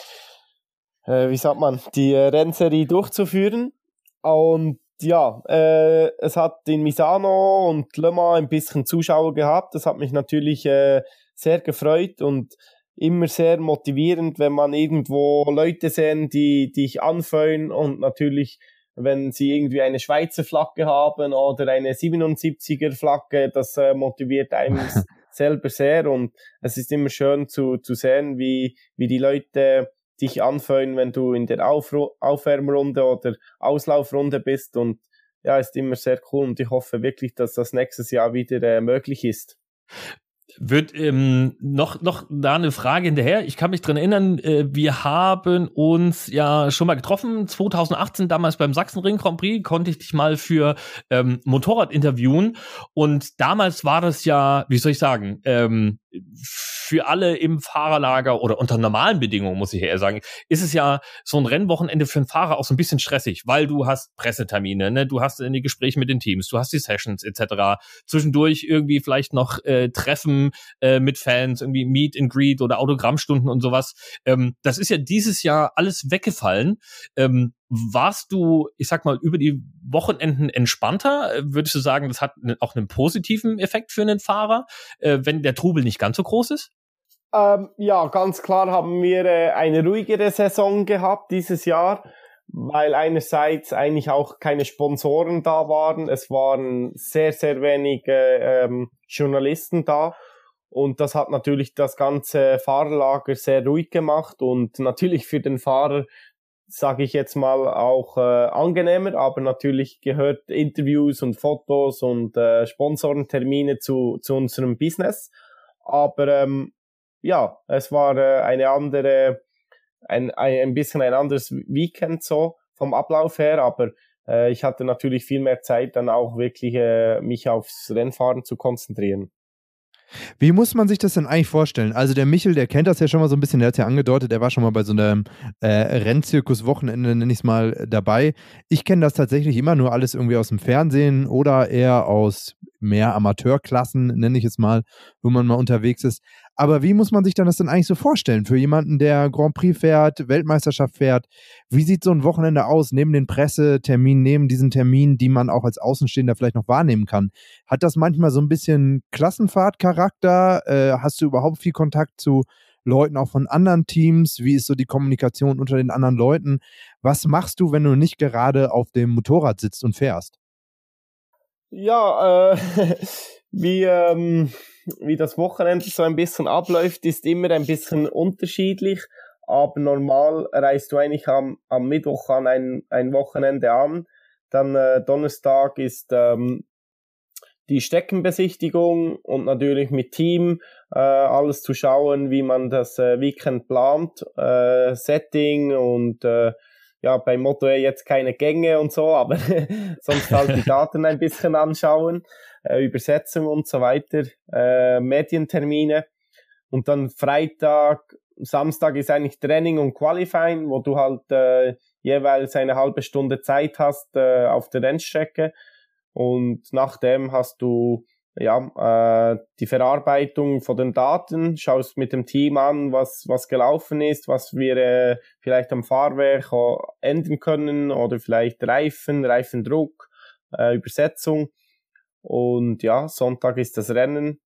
äh, wie sagt man, die äh, Rennserie durchzuführen. Und ja, äh, es hat in Misano und Le Mans ein bisschen Zuschauer gehabt. Das hat mich natürlich äh, sehr gefreut und immer sehr motivierend, wenn man irgendwo Leute sehen, die dich anfeuern und natürlich, wenn sie irgendwie eine Schweizer Flagge haben oder eine siebenundsiebziger Flagge, das äh, motiviert einen selber sehr und es ist immer schön zu zu sehen, wie wie die Leute dich anfeuern, wenn du in der Aufru- Aufwärmrunde oder Auslaufrunde bist und ja, ist immer sehr cool und ich hoffe wirklich, dass das nächstes Jahr wieder äh, möglich ist. Wird ähm, noch noch da eine Frage hinterher. Ich kann mich dran erinnern, äh, wir haben uns ja schon mal getroffen, zwanzig achtzehn, damals beim Sachsenring Grand Prix, konnte ich dich mal für ähm, Motorrad interviewen und damals war das ja, wie soll ich sagen, ähm, für alle im Fahrerlager oder unter normalen Bedingungen, muss ich eher sagen, ist es ja so ein Rennwochenende für einen Fahrer auch so ein bisschen stressig, weil du hast Pressetermine, ne, du hast die Gespräche mit den Teams, du hast die Sessions et cetera. Zwischendurch irgendwie vielleicht noch äh, Treffen äh, mit Fans, irgendwie Meet and Greet oder Autogrammstunden und sowas. Ähm, das ist ja dieses Jahr alles weggefallen. Ähm, warst du, ich sag mal, über die Wochenenden entspannter? Würdest du sagen, das hat auch einen positiven Effekt für einen Fahrer, äh, wenn der Trubel nicht ganz so groß ist? Ähm, ja, ganz klar haben wir äh, eine ruhigere Saison gehabt dieses Jahr, weil einerseits eigentlich auch keine Sponsoren da waren. Es waren sehr, sehr wenige ähm, Journalisten da. Und das hat natürlich das ganze Fahrerlager sehr ruhig gemacht und natürlich für den Fahrer, sage ich jetzt mal, auch äh, angenehmer, aber natürlich gehört Interviews und Fotos und äh, Sponsorentermine zu, zu unserem Business. Aber ähm, ja, es war äh, eine andere, ein, ein, ein bisschen ein anderes Weekend so vom Ablauf her, aber äh, ich hatte natürlich viel mehr Zeit, dann auch wirklich äh, mich aufs Rennfahren zu konzentrieren. Wie muss man sich das denn eigentlich vorstellen? Also der Michel, der kennt das ja schon mal so ein bisschen, der hat es ja angedeutet, der war schon mal bei so einem äh, Rennzirkus-Wochenende, nenne ich es mal, dabei. Ich kenne das tatsächlich immer nur alles irgendwie aus dem Fernsehen oder eher aus mehr Amateurklassen, nenne ich es mal, wo man mal unterwegs ist. Aber wie muss man sich dann das denn eigentlich so vorstellen für jemanden, der Grand Prix fährt, Weltmeisterschaft fährt? Wie sieht so ein Wochenende aus, neben den Presseterminen, neben diesen Terminen, die man auch als Außenstehender vielleicht noch wahrnehmen kann? Hat das manchmal so ein bisschen Klassenfahrtcharakter? Äh, hast du überhaupt viel Kontakt zu Leuten auch von anderen Teams? Wie ist so die Kommunikation unter den anderen Leuten? Was machst du, wenn du nicht gerade auf dem Motorrad sitzt und fährst? Ja, äh, wie, ähm, wie das Wochenende so ein bisschen abläuft, ist immer ein bisschen unterschiedlich, aber normal reist du eigentlich am, am Mittwoch an ein, ein Wochenende an, dann äh, Donnerstag ist ähm, die Streckenbesichtigung und natürlich mit Team äh, alles zu schauen, wie man das äh, Weekend plant, äh, Setting und äh, ja, bei Moto E jetzt keine Gänge und so, aber sonst halt die Daten ein bisschen anschauen, äh, Übersetzung und so weiter, äh, Medientermine und dann Freitag, Samstag ist eigentlich Training und Qualifying, wo du halt äh, jeweils eine halbe Stunde Zeit hast äh, auf der Rennstrecke und nachdem hast du ja, äh, die Verarbeitung von den Daten, schaust mit dem Team an, was was gelaufen ist, was wir äh, vielleicht am Fahrwerk ändern können oder vielleicht Reifen, Reifendruck, äh, Übersetzung und ja, Sonntag ist das Rennen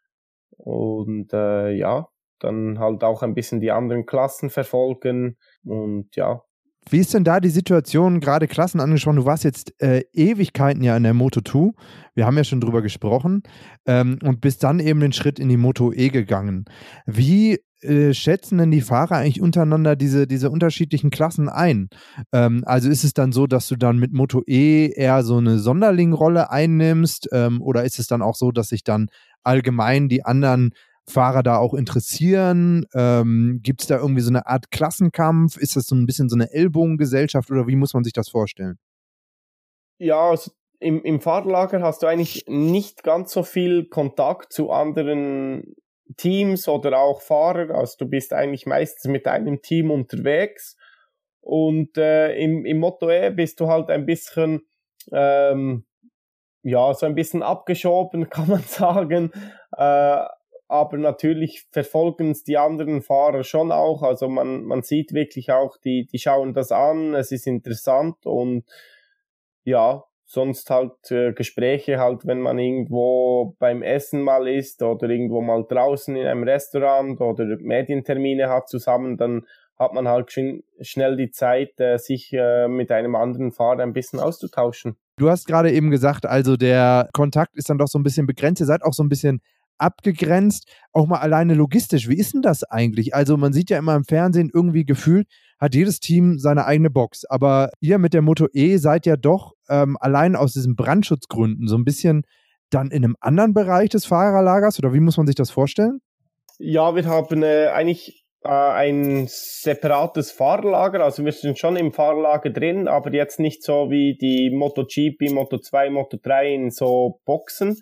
und äh, ja, dann halt auch ein bisschen die anderen Klassen verfolgen und ja. Wie ist denn da die Situation, gerade Klassen angesprochen, du warst jetzt äh, Ewigkeiten ja in der Moto zwei, wir haben ja schon drüber gesprochen, ähm, und bist dann eben den Schritt in die Moto E gegangen. Wie äh, schätzen denn die Fahrer eigentlich untereinander diese, diese unterschiedlichen Klassen ein? Ähm, also ist es dann so, dass du dann mit Moto E eher so eine Sonderlingrolle einnimmst, ähm, oder ist es dann auch so, dass sich dann allgemein die anderen Fahrer da auch interessieren? Ähm, gibt es da irgendwie so eine Art Klassenkampf? Ist das so ein bisschen so eine Ellbogengesellschaft oder wie muss man sich das vorstellen? Ja, also im, im Fahrerlager hast du eigentlich nicht ganz so viel Kontakt zu anderen Teams oder auch Fahrern. Also du bist eigentlich meistens mit einem Team unterwegs und äh, im, im Moto E bist du halt ein bisschen ähm, ja, so ein bisschen abgeschoben, kann man sagen. Äh, aber natürlich verfolgen es die anderen Fahrer schon auch. Also man, man sieht wirklich auch, die, die schauen das an, es ist interessant und ja, sonst halt äh, Gespräche halt, wenn man irgendwo beim Essen mal ist oder irgendwo mal draußen in einem Restaurant oder Medientermine hat zusammen, dann hat man halt schn- schnell die Zeit, äh, sich äh, mit einem anderen Fahrer ein bisschen auszutauschen. Du hast gerade eben gesagt, also der Kontakt ist dann doch so ein bisschen begrenzt, ihr seid auch so ein bisschen abgegrenzt, auch mal alleine logistisch. Wie ist denn das eigentlich? Also man sieht ja immer im Fernsehen, irgendwie gefühlt hat jedes Team seine eigene Box, aber ihr mit der Moto E seid ja doch ähm, allein aus diesen Brandschutzgründen so ein bisschen dann in einem anderen Bereich des Fahrerlagers, oder wie muss man sich das vorstellen? Ja, wir haben äh, eigentlich äh, ein separates Fahrerlager, also wir sind schon im Fahrerlager drin, aber jetzt nicht so wie die MotoGP, Moto zwei, Moto drei in so Boxen.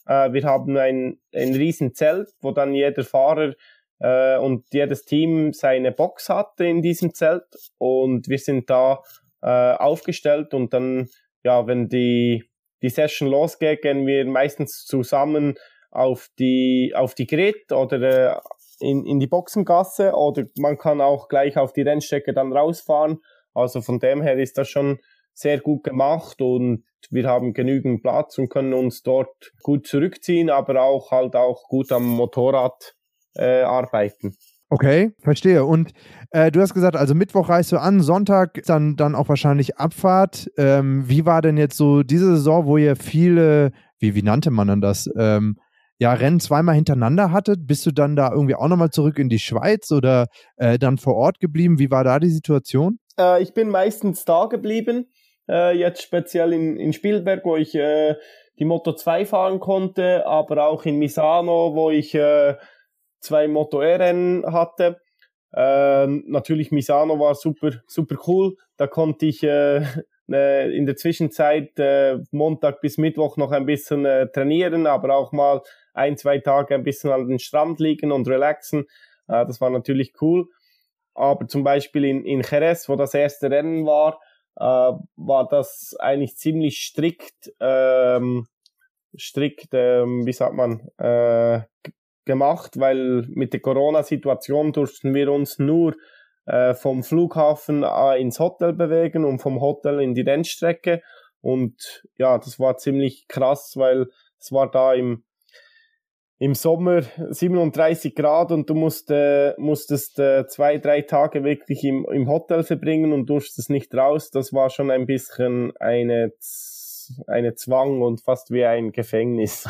Äh, wir haben ein, ein riesen Zelt, wo dann jeder Fahrer äh, und jedes Team seine Box hatte in diesem Zelt und wir sind da äh, aufgestellt und dann, ja, wenn die, die Session losgeht, gehen wir meistens zusammen auf die, auf die Grid oder äh, in, in die Boxengasse oder man kann auch gleich auf die Rennstrecke dann rausfahren. Also von dem her ist das schon sehr gut gemacht und wir haben genügend Platz und können uns dort gut zurückziehen, aber auch halt auch gut am Motorrad äh, arbeiten. Okay, verstehe. Und äh, du hast gesagt, also Mittwoch reist du an, Sonntag dann, dann auch wahrscheinlich Abfahrt. Ähm, wie war denn jetzt so diese Saison, wo ihr viele, wie, wie nannte man denn das, ähm, ja, Rennen zweimal hintereinander hattet? Bist du dann da irgendwie auch nochmal zurück in die Schweiz oder äh, dann vor Ort geblieben? Wie war da die Situation? Äh, ich bin meistens da geblieben, äh, jetzt speziell in, in Spielberg, wo ich äh, die Moto zwei fahren konnte, aber auch in Misano, wo ich äh, zwei Moto-E-Rennen hatte. Äh, natürlich Misano war super, super cool. Da konnte ich äh, in der Zwischenzeit äh, Montag bis Mittwoch noch ein bisschen äh, trainieren, aber auch mal ein, zwei Tage ein bisschen an den Strand liegen und relaxen. Äh, das war natürlich cool. Aber zum Beispiel in, in Jerez, wo das erste Rennen war, äh, war das eigentlich ziemlich strikt, ähm, strikt, ähm, wie sagt man, äh, gemacht, weil mit der Corona-Situation durften wir uns nur äh, vom Flughafen äh, ins Hotel bewegen und vom Hotel in die Rennstrecke und ja, das war ziemlich krass, weil es war da im im Sommer siebenunddreißig Grad und du musst, äh, musstest äh, zwei, drei Tage wirklich im, im Hotel verbringen und durftest nicht raus. Das war schon ein bisschen eine, eine Zwang und fast wie ein Gefängnis.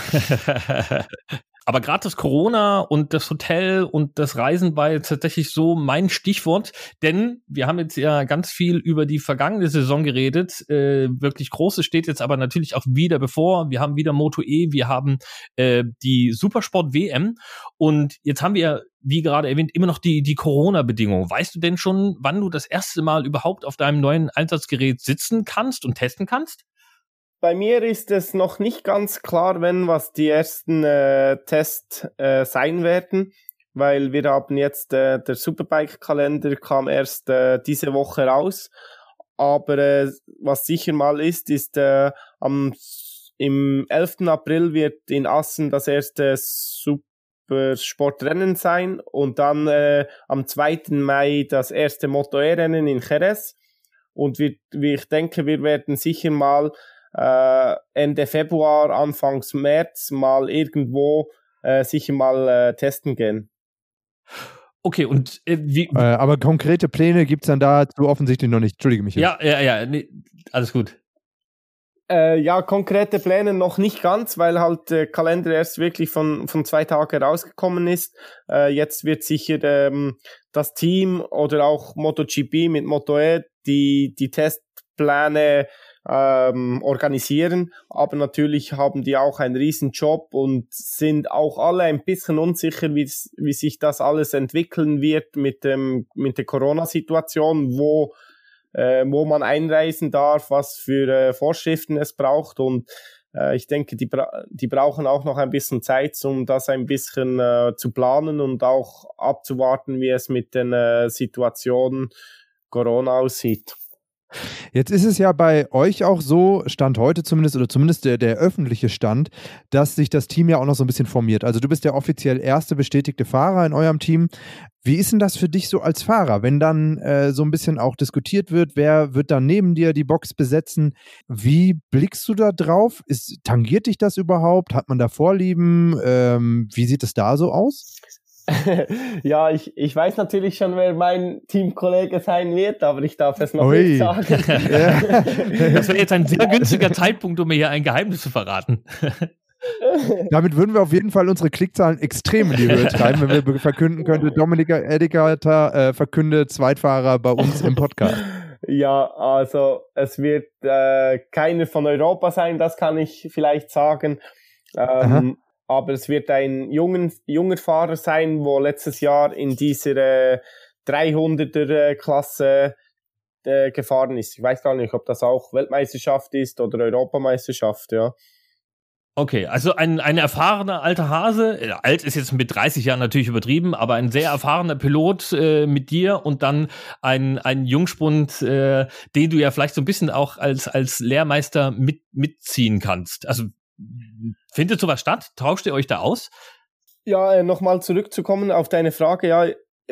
Aber gerade das Corona und das Hotel und das Reisen war jetzt tatsächlich so mein Stichwort, denn wir haben jetzt ja ganz viel über die vergangene Saison geredet. Äh, wirklich Großes steht jetzt aber natürlich auch wieder bevor. Wir haben wieder Moto E, wir haben äh, die Supersport-W M und jetzt haben wir, wie gerade erwähnt, immer noch die, die Corona-Bedingungen. Weißt du denn schon, wann du das erste Mal überhaupt auf deinem neuen Einsatzgerät sitzen kannst und testen kannst? Bei mir ist es noch nicht ganz klar, wenn was die ersten äh, Tests äh, sein werden, weil wir haben jetzt, äh, der Superbike-Kalender kam erst äh, diese Woche raus, aber äh, was sicher mal ist, ist äh, am im elften April wird in Assen das erste Supersportrennen sein und dann äh, am zweiten Mai das erste Moto-E-Rennen in Jerez und wir, wir, ich denke, wir werden sicher mal Äh, Ende Februar, Anfangs März mal irgendwo äh, sicher mal äh, testen gehen. Okay, und äh, wie... Äh, aber konkrete Pläne gibt's dann dazu offensichtlich noch nicht. Entschuldige mich. Ja, ja, ja, nee, alles gut. Äh, ja, konkrete Pläne noch nicht ganz, weil halt der Kalender erst wirklich von, von zwei Tagen rausgekommen ist. Äh, jetzt wird sicher ähm, das Team oder auch MotoGP mit Moto E die, die Testpläne ähm, organisieren, aber natürlich haben die auch einen riesen Job und sind auch alle ein bisschen unsicher, wie, wie sich das alles entwickeln wird mit dem mit der Corona-Situation, wo äh, wo man einreisen darf, was für äh, Vorschriften es braucht und äh, ich denke, die bra- die brauchen auch noch ein bisschen Zeit, um das ein bisschen äh, zu planen und auch abzuwarten, wie es mit den äh, Situationen Corona aussieht. Jetzt ist es ja bei euch auch so, Stand heute zumindest, oder zumindest der, der öffentliche Stand, dass sich das Team ja auch noch so ein bisschen formiert. Also du bist der offiziell erste bestätigte Fahrer in eurem Team. Wie ist denn das für dich so als Fahrer, wenn dann äh, so ein bisschen auch diskutiert wird, wer wird dann neben dir die Box besetzen? Wie blickst du da drauf? Ist, tangiert dich das überhaupt? Hat man da Vorlieben? Ähm, wie sieht es da so aus? Ja, ich, ich weiß natürlich schon, wer mein Teamkollege sein wird, aber ich darf es noch Ui. nicht sagen. Das wäre jetzt ein sehr günstiger Zeitpunkt, um mir hier ein Geheimnis zu verraten. Damit würden wir auf jeden Fall unsere Klickzahlen extrem in die Höhe treiben, wenn wir verkünden könnten, Dominik Edigater äh, verkündet Zweitfahrer bei uns im Podcast. Ja, also es wird äh, keiner von Europa sein, das kann ich vielleicht sagen. Ähm, aber es wird ein jungen, junger Fahrer sein, wo letztes Jahr in dieser äh, dreihunderter-Klasse äh, gefahren ist. Ich weiß gar nicht, ob das auch Weltmeisterschaft ist oder Europameisterschaft, ja. Okay, also ein, ein erfahrener alter Hase, äh, alt ist jetzt mit dreißig Jahren natürlich übertrieben, aber ein sehr erfahrener Pilot äh, mit dir und dann ein, ein Jungspund, äh, den du ja vielleicht so ein bisschen auch als, als Lehrmeister mit, mitziehen kannst. Also findet sowas statt? Tauscht ihr euch da aus? Ja, äh, nochmal zurückzukommen auf deine Frage, ja,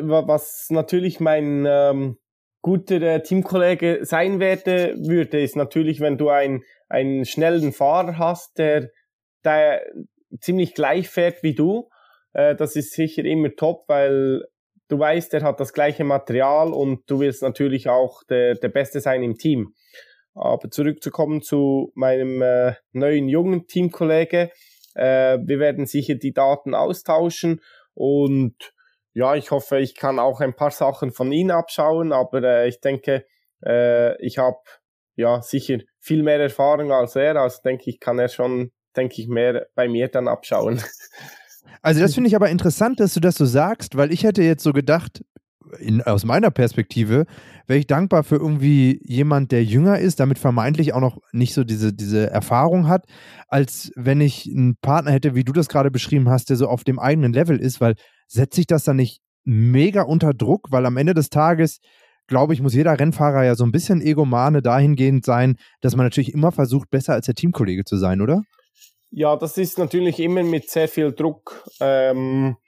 was natürlich mein ähm, guter äh, Teamkollege sein werde, würde, ist natürlich, wenn du ein, einen schnellen Fahrer hast, der der ziemlich gleich fährt wie du, äh, das ist sicher immer top, weil du weißt, er hat das gleiche Material und du willst natürlich auch der, der Beste sein im Team. Aber zurückzukommen zu meinem äh, neuen jungen Teamkollege, äh, wir werden sicher die Daten austauschen und ja, ich hoffe, ich kann auch ein paar Sachen von ihm abschauen, aber äh, ich denke, äh, ich habe ja sicher viel mehr Erfahrung als er, also denke ich, kann er schon denke ich, mehr bei mir dann abschauen. Also das finde ich aber interessant, dass du das so sagst, weil ich hätte jetzt so gedacht, in, aus meiner Perspektive, wäre ich dankbar für irgendwie jemand, der jünger ist, damit vermeintlich auch noch nicht so diese, diese Erfahrung hat, als wenn ich einen Partner hätte, wie du das gerade beschrieben hast, der so auf dem eigenen Level ist, weil setzt sich das dann nicht mega unter Druck, weil am Ende des Tages glaube ich, muss jeder Rennfahrer ja so ein bisschen egomane dahingehend sein, dass man natürlich immer versucht, besser als der Teamkollege zu sein, oder? Ja, das ist natürlich immer mit sehr viel Druck ähm,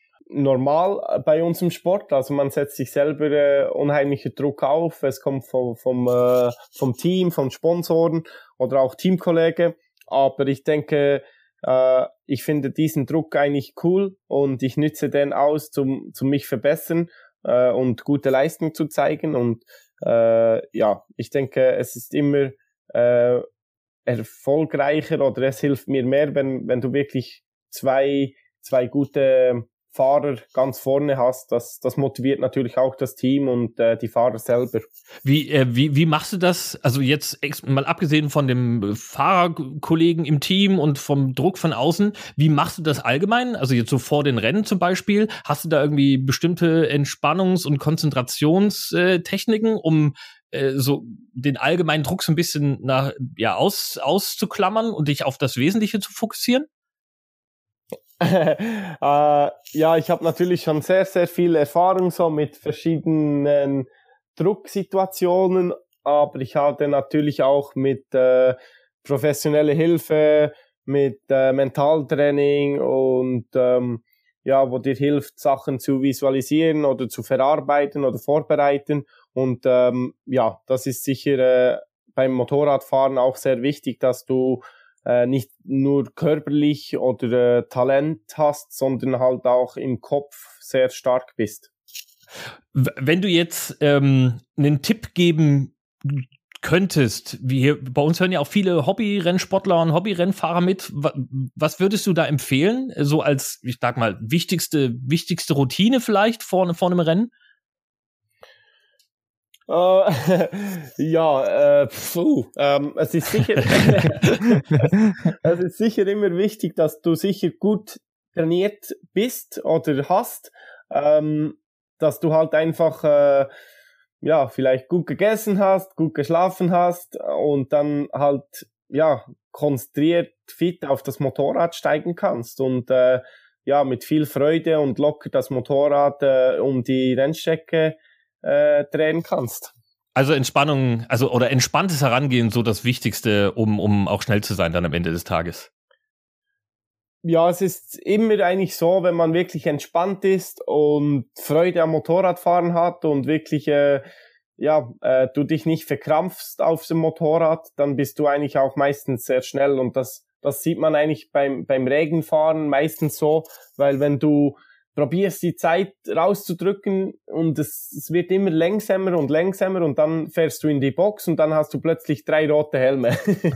normal bei uns im Sport. Also man setzt sich selber äh, unheimlichen Druck auf. Es kommt vom, vom, äh, vom Team, von Sponsoren oder auch Teamkollege. Aber ich denke, äh, ich finde diesen Druck eigentlich cool und ich nütze den aus, zum, zum mich verbessern äh, und gute Leistung zu zeigen. Und äh, ja, ich denke, es ist immer äh, erfolgreicher oder es hilft mir mehr, wenn, wenn du wirklich zwei, zwei gute Fahrer ganz vorne hast. Das, das motiviert natürlich auch das Team und äh, die Fahrer selber. Wie, äh, wie, wie machst du das? Also jetzt ex- mal abgesehen von dem Fahrerkollegen im Team und vom Druck von außen, wie machst du das allgemein? Also jetzt so vor den Rennen zum Beispiel, hast du da irgendwie bestimmte Entspannungs- und Konzentrationstechniken, um äh, so den allgemeinen Druck so ein bisschen nach, ja, aus, auszuklammern und dich auf das Wesentliche zu fokussieren? äh, ja, ich habe natürlich schon sehr, sehr viel Erfahrung so mit verschiedenen Drucksituationen, aber ich hatte natürlich auch mit äh, professioneller Hilfe, mit äh, Mentaltraining und ähm, ja, wo dir hilft, Sachen zu visualisieren oder zu verarbeiten oder vorbereiten. Und ähm, ja, das ist sicher äh, beim Motorradfahren auch sehr wichtig, dass du äh, nicht nur körperlich oder äh, Talent hast, sondern halt auch im Kopf sehr stark bist. Wenn du jetzt ähm, einen Tipp geben könntest, wie hier, bei uns hören ja auch viele Hobby-Rennsportler und Hobby-Rennfahrer mit, was würdest du da empfehlen? So als, ich sag mal, wichtigste, wichtigste Routine vielleicht vor, vor einem Rennen? Uh, ja, äh, puh, ähm, es ist sicher, es ist sicher immer wichtig, dass du sicher gut trainiert bist oder hast, ähm, dass du halt einfach, äh, ja, vielleicht gut gegessen hast, gut geschlafen hast und dann halt, ja, konzentriert fit auf das Motorrad steigen kannst und, äh, ja, mit viel Freude und locker das Motorrad äh, um die Rennstrecke Äh, drehen kannst. Also Entspannung, also oder entspanntes Herangehen, so das Wichtigste, um um auch schnell zu sein dann am Ende des Tages. Ja, es ist immer eigentlich so, wenn man wirklich entspannt ist und Freude am Motorradfahren hat und wirklich äh, ja, äh, du dich nicht verkrampfst auf dem Motorrad, dann bist du eigentlich auch meistens sehr schnell und das das sieht man eigentlich beim beim Regenfahren meistens so, weil wenn du probierst die Zeit rauszudrücken und es, es wird immer langsamer und langsamer und dann fährst du in die Box und dann hast du plötzlich drei rote Helme.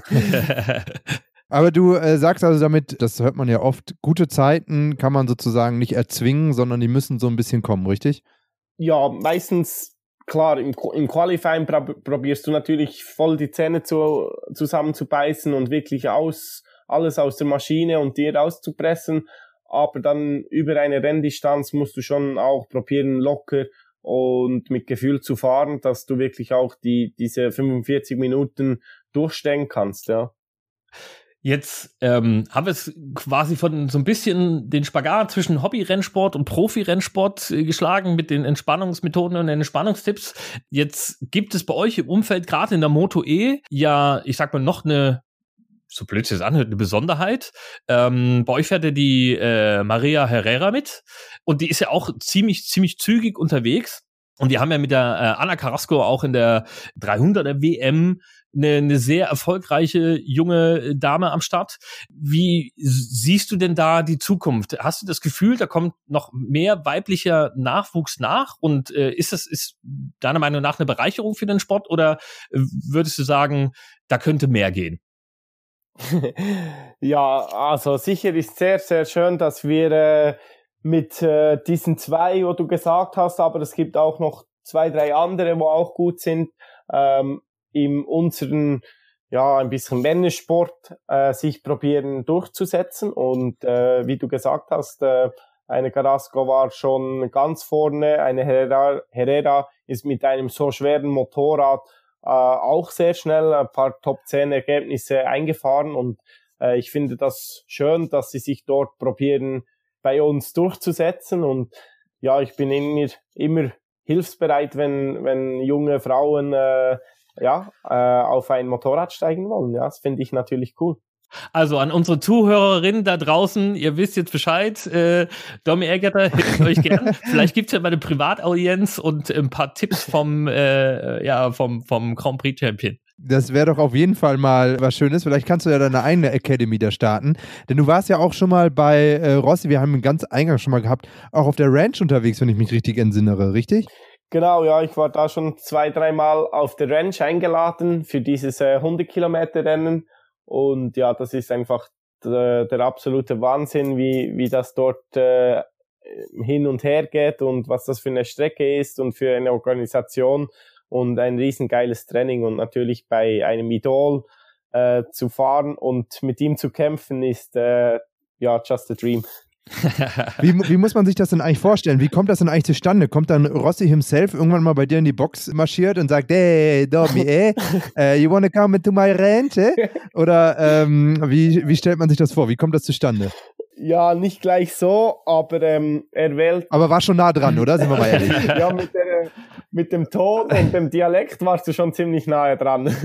Aber du äh, sagst also damit, das hört man ja oft, gute Zeiten kann man sozusagen nicht erzwingen, sondern die müssen so ein bisschen kommen, richtig? Ja, meistens, klar, im, im Qualifying prob- probierst du natürlich voll die Zähne zu, zusammenzubeißen und wirklich aus, alles aus der Maschine und dir rauszupressen. Aber dann über eine Renndistanz musst du schon auch probieren, locker und mit Gefühl zu fahren, dass du wirklich auch die diese fünfundvierzig Minuten durchstehen kannst, ja. Jetzt ähm, haben wir es quasi von so ein bisschen den Spagat zwischen Hobby-Rennsport und Profi-Rennsport äh, geschlagen mit den Entspannungsmethoden und den Entspannungstipps. Jetzt gibt es bei euch im Umfeld, gerade in der Moto E, ja, ich sag mal, noch eine, so blöd es anhört, eine Besonderheit. Ähm, bei euch fährt ja die äh, Maria Herrera mit und die ist ja auch ziemlich, ziemlich zügig unterwegs. Und die haben ja mit der äh, Ana Carrasco auch in der dreihunderter W M eine, eine sehr erfolgreiche junge Dame am Start. Wie siehst du denn da die Zukunft? Hast du das Gefühl, da kommt noch mehr weiblicher Nachwuchs nach? Und äh, ist das ist deiner Meinung nach eine Bereicherung für den Sport? Oder würdest du sagen, da könnte mehr gehen? Ja, also sicher ist sehr, sehr schön, dass wir äh, mit äh, diesen zwei, wo du gesagt hast, aber es gibt auch noch zwei, drei andere, wo auch gut sind, ähm, in unseren, ja, ein bisschen Männersport äh, sich probieren durchzusetzen. Und äh, wie du gesagt hast, äh, eine Carrasco war schon ganz vorne, eine Herrera, Herrera ist mit einem so schweren Motorrad äh, auch sehr schnell ein paar Top zehn Ergebnisse eingefahren. Und äh, ich finde das schön, dass sie sich dort probieren, bei uns durchzusetzen. Und ja, ich bin immer, immer hilfsbereit, wenn, wenn junge Frauen äh, ja, äh, auf ein Motorrad steigen wollen. Ja, das finde ich natürlich cool. Also an unsere Zuhörerinnen da draußen, ihr wisst jetzt Bescheid, äh, Domi Eggerter hilft euch gern. Vielleicht gibt's ja mal eine Privataudienz und ein paar Tipps vom, äh, ja, vom, vom Grand Prix Champion. Das wäre doch auf jeden Fall mal was Schönes. Vielleicht kannst du ja deine eigene Academy da starten. Denn du warst ja auch schon mal bei äh, Rossi, wir haben ihn ganz eingangs schon mal gehabt, auch auf der Ranch unterwegs, wenn ich mich richtig entsinnere, richtig? Genau, ja, ich war da schon zwei, dreimal auf der Ranch eingeladen für dieses äh, hundert Kilometer Rennen. Und ja, das ist einfach der, der absolute Wahnsinn, wie, wie das dort äh, hin und her geht und was das für eine Strecke ist und für eine Organisation und ein riesengeiles Training. Und natürlich bei einem Idol äh, zu fahren und mit ihm zu kämpfen ist äh, ja just a dream. wie, wie muss man sich das denn eigentlich vorstellen? Wie kommt das denn eigentlich zustande? Kommt dann Rossi himself irgendwann mal bei dir in die Box marschiert und sagt, hey, Domi, eh, uh, you wanna come into my ranch? Eh? Oder ähm, wie, wie stellt man sich das vor? Wie kommt das zustande? Ja, nicht gleich so, aber ähm, er wählt... Aber war schon nah dran, oder? Sind wir mal ehrlich. Ja, mit, der, mit dem Ton und dem Dialekt warst du schon ziemlich nahe dran.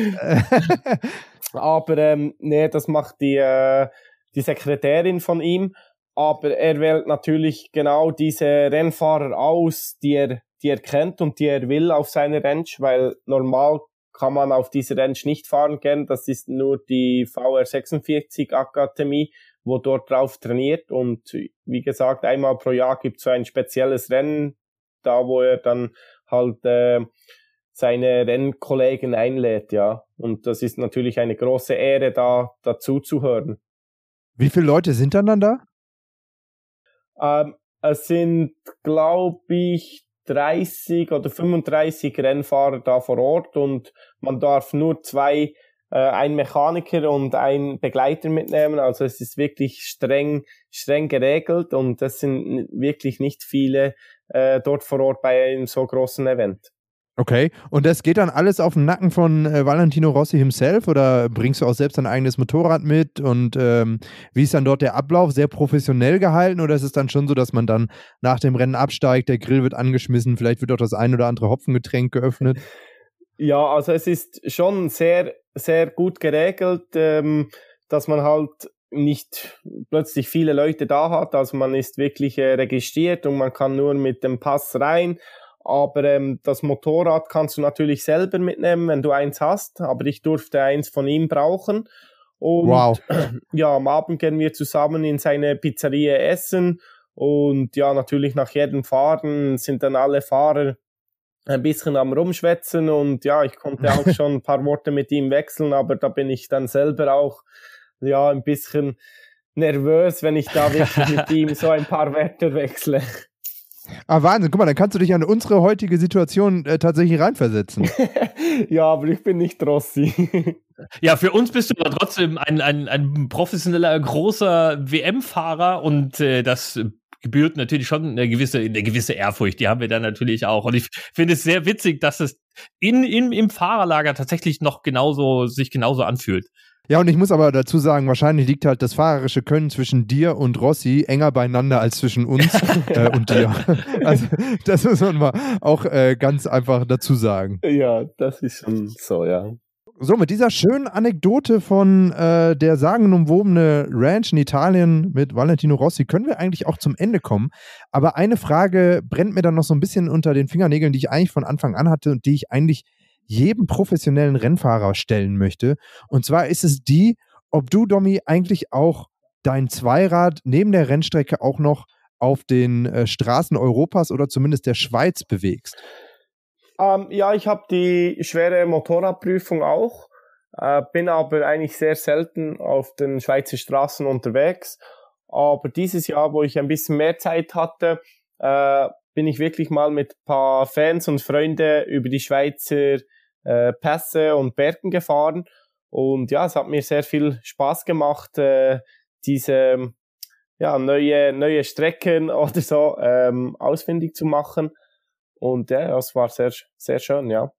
Aber ähm, nee, das macht die, äh, die Sekretärin von ihm. Aber er wählt natürlich genau diese Rennfahrer aus, die er, die er kennt und die er will auf seiner Ranch, weil normal kann man auf dieser Ranch nicht fahren gern. Das ist nur die V R sechsundvierzig Akademie, wo dort drauf trainiert. Und wie gesagt, einmal pro Jahr gibt es so ein spezielles Rennen, da wo er dann halt äh, seine Rennkollegen einlädt, ja. Und das ist natürlich eine große Ehre, da dazu zu hören. Wie viele Leute sind dann dann da? Ähm, es sind, glaube ich, dreißig oder fünfunddreißig Rennfahrer da vor Ort und man darf nur zwei, äh, ein Mechaniker und ein Begleiter mitnehmen. Also es ist wirklich streng, streng geregelt und es sind wirklich nicht viele äh, dort vor Ort bei einem so großen Event. Okay, und das geht dann alles auf den Nacken von äh, Valentino Rossi himself oder bringst du auch selbst dein eigenes Motorrad mit und ähm, wie ist dann dort der Ablauf? Sehr professionell gehalten oder ist es dann schon so, dass man dann nach dem Rennen absteigt, der Grill wird angeschmissen, vielleicht wird auch das ein oder andere Hopfengetränk geöffnet? Ja, also es ist schon sehr, sehr gut geregelt, ähm, dass man halt nicht plötzlich viele Leute da hat, also man ist wirklich äh, registriert und man kann nur mit dem Pass rein. Aber ähm, das Motorrad kannst du natürlich selber mitnehmen, wenn du eins hast. Aber ich durfte eins von ihm brauchen. Und wow. Ja, am Abend gehen wir zusammen in seine Pizzeria essen. Und ja, natürlich nach jedem Fahren sind dann alle Fahrer ein bisschen am Rumschwätzen. Und ja, ich konnte auch schon ein paar Worte mit ihm wechseln. Aber da bin ich dann selber auch ja ein bisschen nervös, wenn ich da wirklich mit ihm so ein paar Wörter wechsle. Ah, Wahnsinn, guck mal, dann kannst du dich an unsere heutige Situation äh, tatsächlich reinversetzen. Ja, aber ich bin nicht Rossi. Ja, für uns bist du aber trotzdem ein, ein, ein professioneller, großer W M-Fahrer und äh, das gebührt natürlich schon eine gewisse, eine gewisse Ehrfurcht, die haben wir dann natürlich auch. Und ich finde es sehr witzig, dass es in, in, im Fahrerlager tatsächlich noch genauso, sich genauso anfühlt. Ja, und ich muss aber dazu sagen, wahrscheinlich liegt halt das fahrerische Können zwischen dir und Rossi enger beieinander als zwischen uns äh, und dir. Also das muss man mal auch äh, ganz einfach dazu sagen. Ja, das ist schon so, ja. So, mit dieser schönen Anekdote von äh, der sagenumwobene Ranch in Italien mit Valentino Rossi können wir eigentlich auch zum Ende kommen. Aber eine Frage brennt mir dann noch so ein bisschen unter den Fingernägeln, die ich eigentlich von Anfang an hatte und die ich eigentlich jedem professionellen Rennfahrer stellen möchte. Und zwar ist es die, ob du, Domi, eigentlich auch dein Zweirad neben der Rennstrecke auch noch auf den äh, Straßen Europas oder zumindest der Schweiz bewegst. Ähm, ja, ich habe die schwere Motorradprüfung auch, äh, bin aber eigentlich sehr selten auf den Schweizer Straßen unterwegs. Aber dieses Jahr, wo ich ein bisschen mehr Zeit hatte, äh, bin ich wirklich mal mit ein paar Fans und Freunden über die Schweizer äh, Pässe und Bergen gefahren. Und ja, es hat mir sehr viel Spaß gemacht, äh, diese ja, neue, neue Strecken oder so ähm, ausfindig zu machen. Und ja, das war sehr, sehr schön, ja.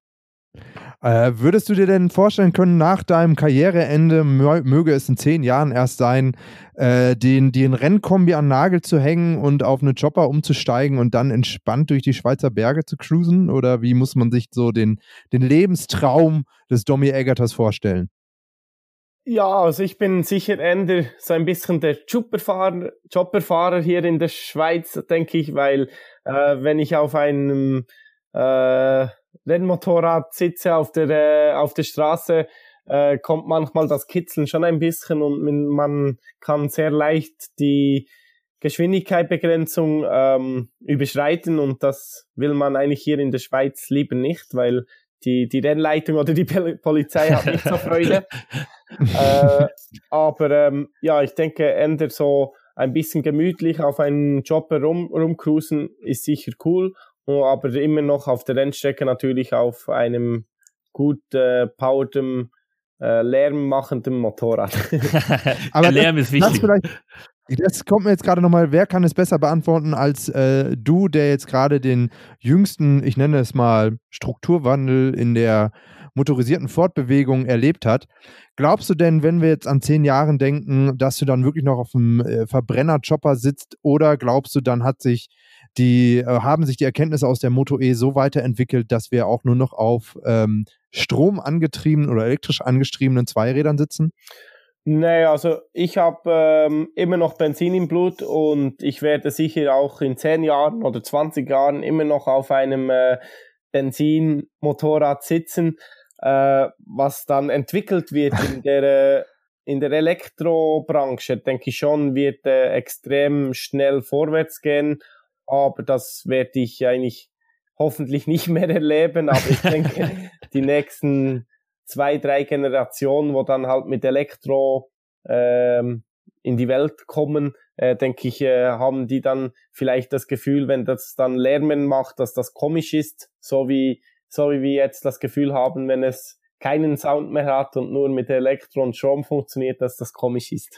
Äh, würdest du dir denn vorstellen können, nach deinem Karriereende, mö- möge es in zehn Jahren erst sein, äh, den, den Rennkombi an den Nagel zu hängen und auf eine Chopper umzusteigen und dann entspannt durch die Schweizer Berge zu cruisen? Oder wie muss man sich so den, den Lebenstraum des Domi Eggerters vorstellen? Ja, also ich bin sicher eher so ein bisschen der Chopperfahrer, Chopperfahrer hier in der Schweiz, denke ich, weil äh, wenn ich auf einem äh, Rennmotorrad sitze auf der äh, auf der Straße, äh, kommt manchmal das Kitzeln schon ein bisschen und man kann sehr leicht die Geschwindigkeitsbegrenzung ähm, überschreiten und das will man eigentlich hier in der Schweiz lieber nicht, weil die die Rennleitung oder die Polizei hat nicht so Freude. äh, aber ähm, ja, ich denke, eher so ein bisschen gemütlich auf einen Chopper rum, rumcruisen ist sicher cool, aber immer noch auf der Rennstrecke natürlich auf einem gut äh, powertem, äh, lärmmachenden Motorrad. Aber der Lärm ist wichtig. Das kommt mir jetzt gerade nochmal, wer kann es besser beantworten als äh, du, der jetzt gerade den jüngsten, ich nenne es mal, Strukturwandel in der motorisierten Fortbewegung erlebt hat. Glaubst du denn, wenn wir jetzt an zehn Jahren denken, dass du dann wirklich noch auf dem äh, Verbrenner-Chopper sitzt oder glaubst du, dann hat sich die, äh, haben sich die Erkenntnisse aus der Moto E so weiterentwickelt, dass wir auch nur noch auf ähm, Strom angetriebenen oder elektrisch angetriebenen Zweirädern sitzen? Nee, also ich habe ähm, immer noch Benzin im Blut und ich werde sicher auch in zehn Jahren oder zwanzig Jahren immer noch auf einem äh, Benzinmotorrad sitzen. Äh, was dann entwickelt wird in der, äh, in der Elektrobranche, denke ich schon, wird äh, extrem schnell vorwärts gehen, aber das werde ich eigentlich hoffentlich nicht mehr erleben, aber ich denke, die nächsten zwei, drei Generationen, wo dann halt mit Elektro ähm, in die Welt kommen, äh, denke ich, äh, haben die dann vielleicht das Gefühl, wenn das dann Lärmen macht, dass das komisch ist, so wie so wie wir jetzt das Gefühl haben, wenn es keinen Sound mehr hat und nur mit Elektro und Strom funktioniert, dass das komisch ist.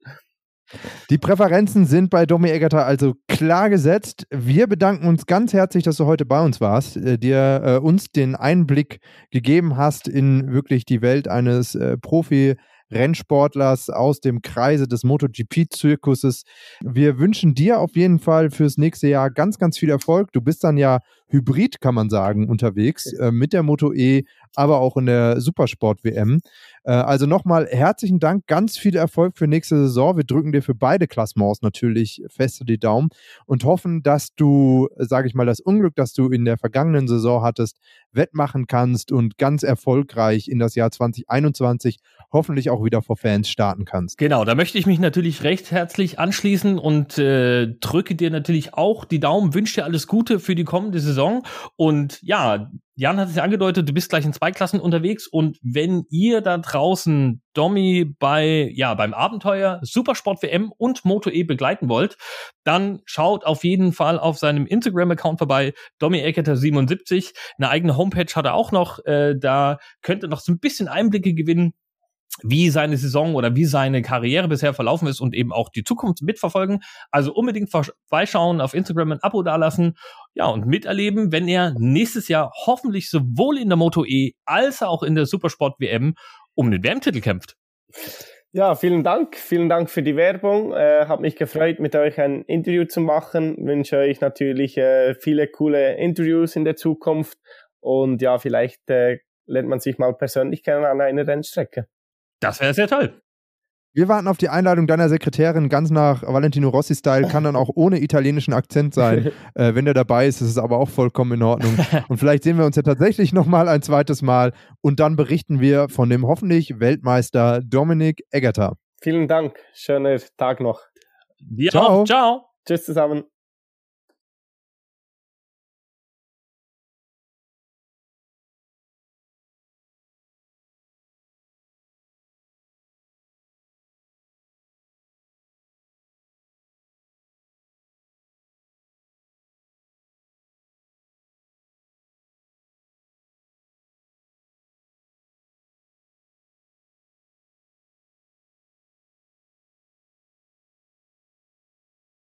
Die Präferenzen sind bei Domi Eggerter also klar gesetzt. Wir bedanken uns ganz herzlich, dass du heute bei uns warst, äh, dir äh, uns den Einblick gegeben hast in wirklich die Welt eines äh, Profi-Rennsportlers aus dem Kreise des MotoGP-Zirkuses. Wir wünschen dir auf jeden Fall fürs nächste Jahr ganz, ganz viel Erfolg. Du bist dann ja hybrid, kann man sagen, unterwegs äh, mit der Moto E, aber auch in der Supersport-W M. Äh, also nochmal herzlichen Dank, ganz viel Erfolg für nächste Saison. Wir drücken dir für beide Klassements natürlich fest die Daumen und hoffen, dass du, sage ich mal, das Unglück, das du in der vergangenen Saison hattest, wettmachen kannst und ganz erfolgreich in das Jahr zwanzig einundzwanzig hoffentlich auch wieder vor Fans starten kannst. Genau, da möchte ich mich natürlich recht herzlich anschließen und äh, drücke dir natürlich auch die Daumen, wünsche dir alles Gute für die kommende Saison. Und ja, Jan hat es ja angedeutet, du bist gleich in zwei Klassen unterwegs und wenn ihr da draußen Domi bei, ja, beim Abenteuer Supersport-W M und Moto E begleiten wollt, dann schaut auf jeden Fall auf seinem Instagram-Account vorbei, Domi Eggerter siebenundsiebzig. Eine eigene Homepage hat er auch noch, äh, da könnt ihr noch so ein bisschen Einblicke gewinnen, wie seine Saison oder wie seine Karriere bisher verlaufen ist und eben auch die Zukunft mitverfolgen. Also unbedingt vorbeischauen, auf Instagram ein Abo dalassen, ja, und miterleben, wenn er nächstes Jahr hoffentlich sowohl in der Moto E als auch in der Supersport-W M um den W M-Titel kämpft. Ja, vielen Dank. Vielen Dank für die Werbung. Äh, hat mich gefreut, mit euch ein Interview zu machen. Wünsche euch natürlich äh, viele coole Interviews in der Zukunft. Und ja, vielleicht äh, lernt man sich mal persönlich kennen an einer Rennstrecke. Das wäre sehr toll. Wir warten auf die Einladung deiner Sekretärin, ganz nach Valentino Rossi-Style, kann dann auch ohne italienischen Akzent sein. äh, wenn der dabei ist, ist es aber auch vollkommen in Ordnung. Und vielleicht sehen wir uns ja tatsächlich nochmal ein zweites Mal und dann berichten wir von dem hoffentlich Weltmeister Dominik Egerter. Vielen Dank. Schöner Tag noch. Dir Ciao. auch. Ciao. Tschüss zusammen.